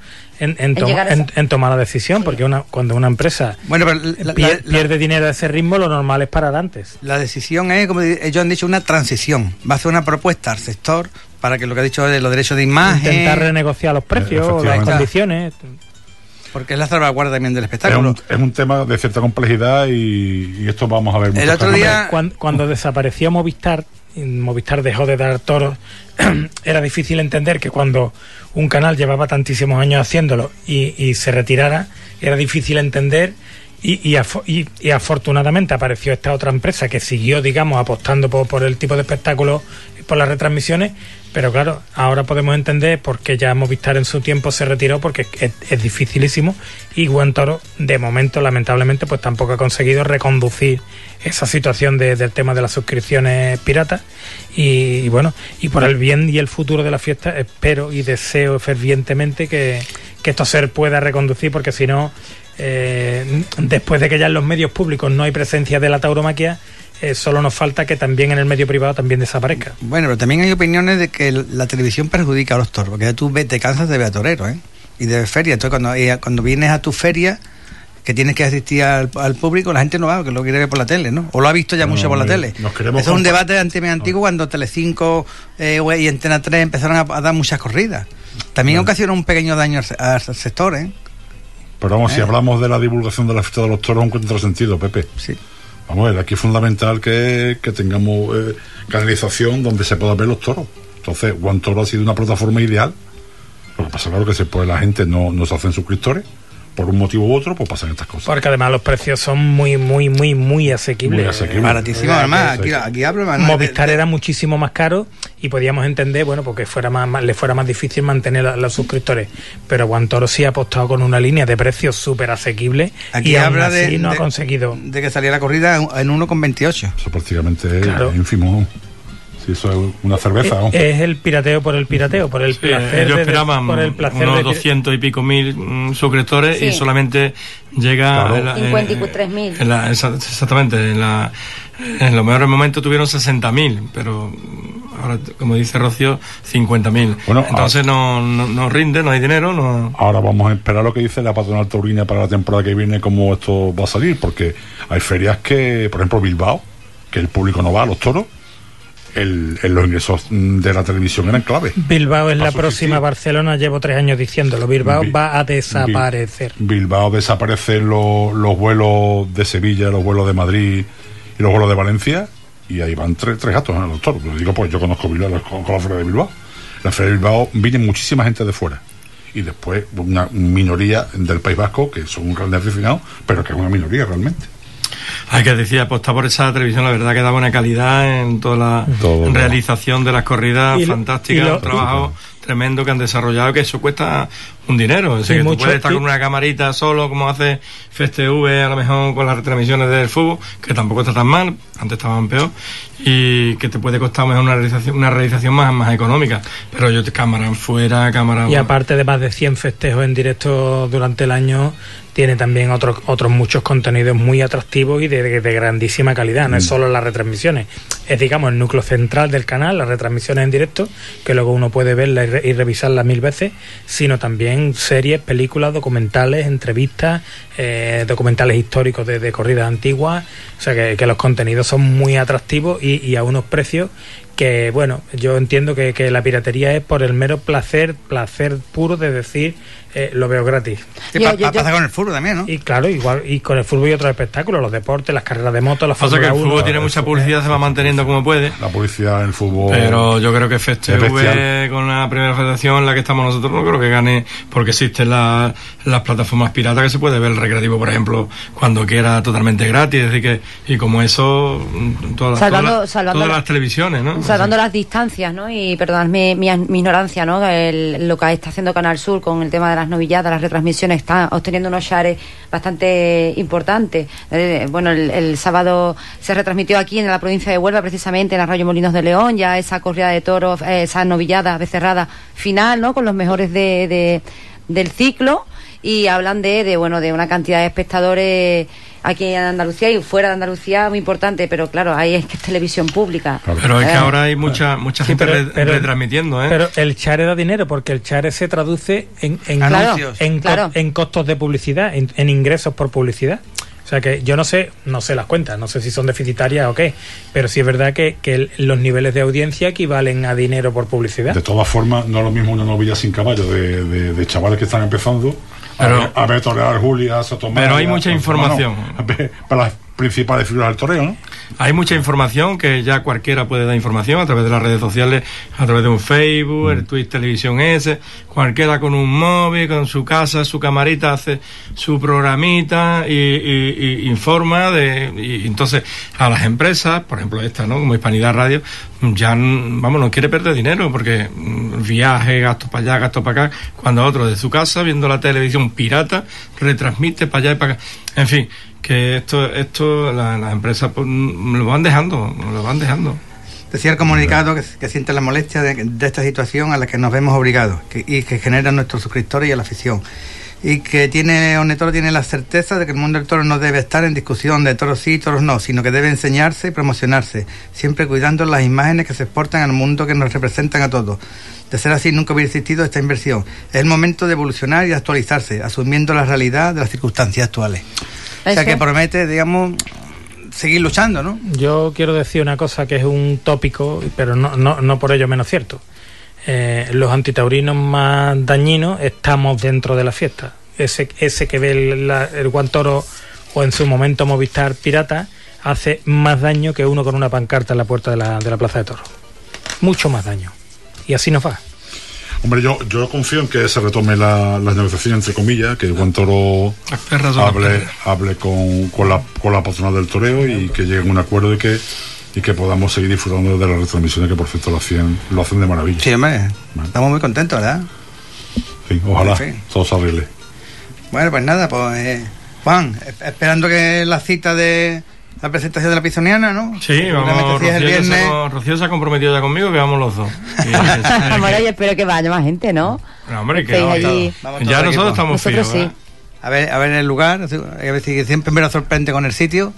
en tomar la decisión, porque cuando una empresa pierde dinero a ese ritmo, lo normal es parar antes. La decisión es, como ellos han dicho, una transición. Va a hacer una propuesta al sector para que lo que ha dicho de los derechos de imagen, intentar renegociar los precios, las condiciones, porque es la salvaguarda también del espectáculo. Es un tema de cierta complejidad y esto vamos a ver. El otro día, cuando desapareció Movistar dejó de dar toros, era difícil entender que cuando un canal llevaba tantísimos años haciéndolo y se retirara, era difícil entender y afortunadamente apareció esta otra empresa que siguió, digamos, apostando por el tipo de espectáculo, por las retransmisiones, pero claro, ahora podemos entender por qué ya Movistar en su tiempo se retiró, porque es dificilísimo, y Guantoro de momento lamentablemente pues tampoco ha conseguido reconducir esa situación del tema de las suscripciones piratas, y bueno, y por el bien y el futuro de la fiesta espero y deseo fervientemente que esto se pueda reconducir, porque si no, después de que ya en los medios públicos no hay presencia de la tauromaquia, solo nos falta que también en el medio privado también desaparezca. Bueno, pero también hay opiniones de que la televisión perjudica a los toros, porque ya tú te cansas de ver a toreros, y de feria. Entonces cuando vienes a tu feria, que tienes que asistir al público, la gente no va, que lo quiere ver por la tele, ¿no? O lo ha visto ya mucho por la tele. Eso es un debate antiguo cuando Telecinco y Antena 3 empezaron a dar muchas corridas. También ocasionó un pequeño daño al sector, ¿eh? Pero vamos, si hablamos de la divulgación de la fiesta de los toros, un contrasentido, Pepe. Sí. Vamos a ver, aquí es fundamental que tengamos canalización donde se pueda ver los toros. Entonces, One Toro ha sido una plataforma ideal. Lo que pasa, claro, que pues la gente no se hacen suscriptores. Por un motivo u otro, pues pasan estas cosas. Porque además los precios son muy asequibles. Muy asequibles. Baratísimos, además. Aquí hablo más. Movistar era muchísimo más caro y podíamos entender, bueno, porque le fuera más difícil mantener a los suscriptores. Pero One Toro sí ha apostado con una línea de precios súper asequible y aún así no ha conseguido. De que salía la corrida en 1,28. Eso prácticamente es ínfimo. Sí, eso es una cerveza, ¿no? Es el pirateo por el pirateo, por el placer. Ellos esperaban unos 200 y pico mil suscriptores y solamente llega... Claro. 53.000. Exactamente. En los mejores momentos tuvieron 60.000, pero ahora, como dice Rocío, 50.000. Bueno, entonces no rinde, no hay dinero. No. Ahora vamos a esperar lo que dice la patronal taurina para la temporada que viene, cómo esto va a salir, porque hay ferias que, por ejemplo, Bilbao, que el público no va a los toros. Los ingresos de la televisión eran clave. Bilbao es la próxima Barcelona, llevo 3 años diciéndolo. Bilbao va a desaparecer. Bilbao desaparecen los vuelos de Sevilla, los vuelos de Madrid y los vuelos de Valencia, y ahí van tres gatos, ¿no? Doctor, lo digo, pues yo conozco Bilbao, con la Feria de Bilbao. La Feria de Bilbao viene muchísima gente de fuera, y después una minoría del País Vasco, que son un gran aficionado, pero que es una minoría realmente. Hay que decir, apostar por esa televisión, la verdad que da buena calidad en toda la realización de las corridas, fantástica, un trabajo tremendo que han desarrollado, que eso cuesta un dinero. Es decir, que tú puedes estar con una camarita solo, como hace FestV, a lo mejor con las retransmisiones del fútbol, que tampoco está tan mal, antes estaban peor, y que te puede costar mejor una realización más económica. Pero yo cámara fuera, cámara... Y aparte de más de 100 festejos en directo durante el año, tiene también otros muchos contenidos muy atractivos y de grandísima calidad. No es solo las retransmisiones, es, digamos, el núcleo central del canal, las retransmisiones en directo, que luego uno puede verlas y revisarlas 1000 veces, sino también series, películas, documentales, entrevistas, documentales históricos de corridas antiguas. O sea que los contenidos son muy atractivos y a unos precios que, bueno, yo entiendo que la piratería es por el mero placer puro de decir lo veo gratis. Pasa con el fútbol también, ¿no? Y claro, igual, y con el fútbol y otros espectáculos, los deportes, las carreras de moto, la Fórmula 1. O sea que el fútbol tiene mucha publicidad, se va manteniendo como puede. La publicidad en el fútbol. Pero yo creo que FestV, con la primera federación en la que estamos nosotros, no creo que gane, porque existen las plataformas piratas que se puede ver el recreativo, por ejemplo, cuando quiera, totalmente gratis. Es decir que, y como eso, todas las televisiones, ¿no? Salvando las distancias, ¿no? Y perdonadme mi ignorancia, ¿no? Lo que está haciendo Canal Sur con el tema de las novilladas, las retransmisiones, está obteniendo unos shares bastante importantes. Bueno, el sábado se retransmitió aquí en la provincia de Huelva, precisamente en Arroyo Molinos de León, ya esa corrida de toros, esa novillada becerrada final, ¿no? Con los mejores del ciclo, y hablan de una cantidad de espectadores aquí en Andalucía y fuera de Andalucía muy importante, pero claro, ahí es que es televisión pública. Pero es que ahora hay mucha gente retransmitiendo, ¿eh? Pero el share da dinero, porque el share se traduce en anuncios, en costos de publicidad, en ingresos por publicidad. O sea que yo no sé las cuentas, no sé si son deficitarias o qué, pero sí es verdad que los niveles de audiencia equivalen a dinero por publicidad. De todas formas, no es lo mismo una novilla sin caballo de chavales que están empezando a ver torear Julia, Sotomayor. Pero hay mucha información. Para las principales figuras del toreo, ¿no? Hay mucha información, que ya cualquiera puede dar información a través de las redes sociales, a través de un Facebook, el Twitch Televisión S, cualquiera con un móvil, con su casa, su camarita, hace su programita y informa y entonces a las empresas, por ejemplo esta, ¿no? Como Hispanidad Radio, ya no quiere perder dinero, porque viaje, gastos para allá, gastos para acá, cuando otro de su casa, viendo la televisión pirata, retransmite para allá y para acá. En fin, que esto las empresas pues, lo van dejando. Decía el comunicado que siente la molestia de esta situación a la que nos vemos obligados y que generan nuestros suscriptores y a la afición. y que Onetoro tiene la certeza de que el mundo del toro no debe estar en discusión de toros sí y toros no, sino que debe enseñarse y promocionarse, siempre cuidando las imágenes que se exportan al mundo que nos representan a todos. De ser así, nunca hubiera existido esta inversión. Es el momento de evolucionar y de actualizarse, asumiendo la realidad de las circunstancias actuales. O sea que promete, digamos, seguir luchando, ¿no? Yo quiero decir una cosa que es un tópico, pero no por ello menos cierto. Los antitaurinos más dañinos estamos dentro de la fiesta. Ese que ve el Guantoro o en su momento Movistar Pirata hace más daño que uno con una pancarta en la puerta de la Plaza de Toros. Mucho más daño. Y así nos va. Hombre, yo confío en que se retome las negociaciones, entre comillas, que el Guantoro hable con la patronal del toreo y que lleguen a un acuerdo y que podamos seguir disfrutando de las retransmisiones, que por cierto lo hacen de maravilla. Sí, hombre, estamos muy contentos, ¿verdad? Sí, ojalá todo se arregle. Bueno, pues nada, pues Juan, esperando que la cita de la presentación de la Pisoniana, ¿no? Sí, vamos, Rocío se ha comprometido ya conmigo, que vamos los dos. Bueno, yo espero que vaya más gente, ¿no? No, hombre, que vamos ya nosotros estamos fijos. Sí. A ver el lugar, a ver si siempre me lo sorprende con el sitio.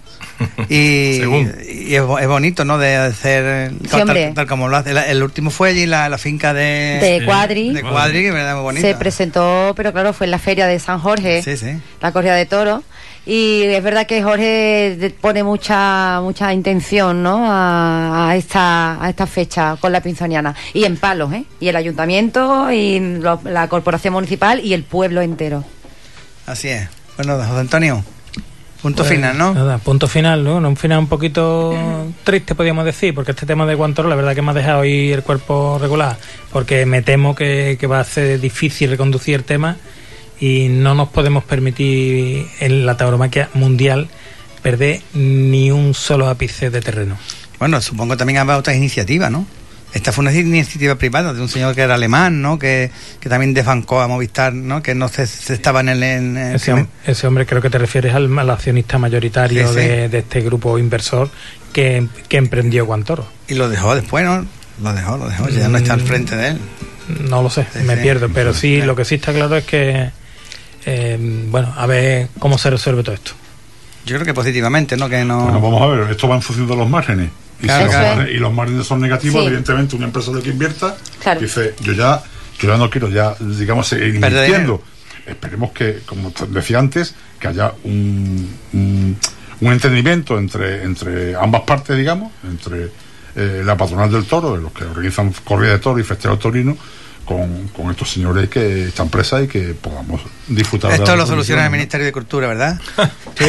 Y es bonito, ¿no? De hacer tal como lo hace. El último fue allí la finca de Cuadri. De Cuadri, que verdad muy bonita. Se presentó, pero claro, fue en la feria de San Jorge, la corrida de toros. Y es verdad que Jorge pone mucha intención, ¿no? a esta fecha con la Pinzoniana. Y en palos, ¿eh? Y el ayuntamiento, y la corporación municipal y el pueblo entero. Así es. Bueno, José Antonio, punto final, ¿no? Nada, punto final, ¿no? Un final un poquito triste, podríamos decir, porque este tema de Guantoro, la verdad que me ha dejado ahí el cuerpo regular, porque me temo que va a ser difícil reconducir el tema y no nos podemos permitir en la tauromaquia mundial perder ni un solo ápice de terreno. Bueno, supongo también habrá otras iniciativas, ¿no? Esta fue una iniciativa privada de un señor que era alemán, ¿no? Que también desbancó a Movistar, ¿no? Que no se estaba en ese hombre, creo que te refieres al accionista mayoritario de este grupo inversor que emprendió Guantoro. Y lo dejó después, ¿no? Lo dejó, ya no está al frente de él. No lo sé, me pierdo, pero sí, lo que sí está claro es que bueno, a ver cómo se resuelve todo esto. Yo creo que positivamente, ¿no? Bueno, vamos a ver, esto va en función de los márgenes. Y los márgenes son negativos, evidentemente un empresario que invierta dice, yo ya no quiero digamos seguir invirtiendo. Esperemos que, como decía antes, que haya un entendimiento entre ambas partes, digamos, entre la patronal del toro, los que organizan corrida de toro y festejo taurino, con estos señores, que esta empresa, y que podamos disfrutar. Esto lo soluciona el Ministerio de Cultura, ¿verdad? Sí.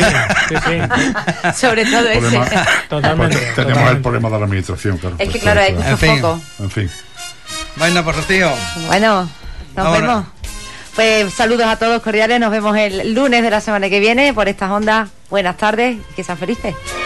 Sobre todo ese. Totalmente. Tenemos el problema de la administración, claro. Es que claro, hay mucho foco. En fin. Bueno, pues Rocío. Bueno, nos vemos. Pues saludos a todos cordiales, nos vemos el lunes de la semana que viene por estas ondas. Buenas tardes y que sean felices.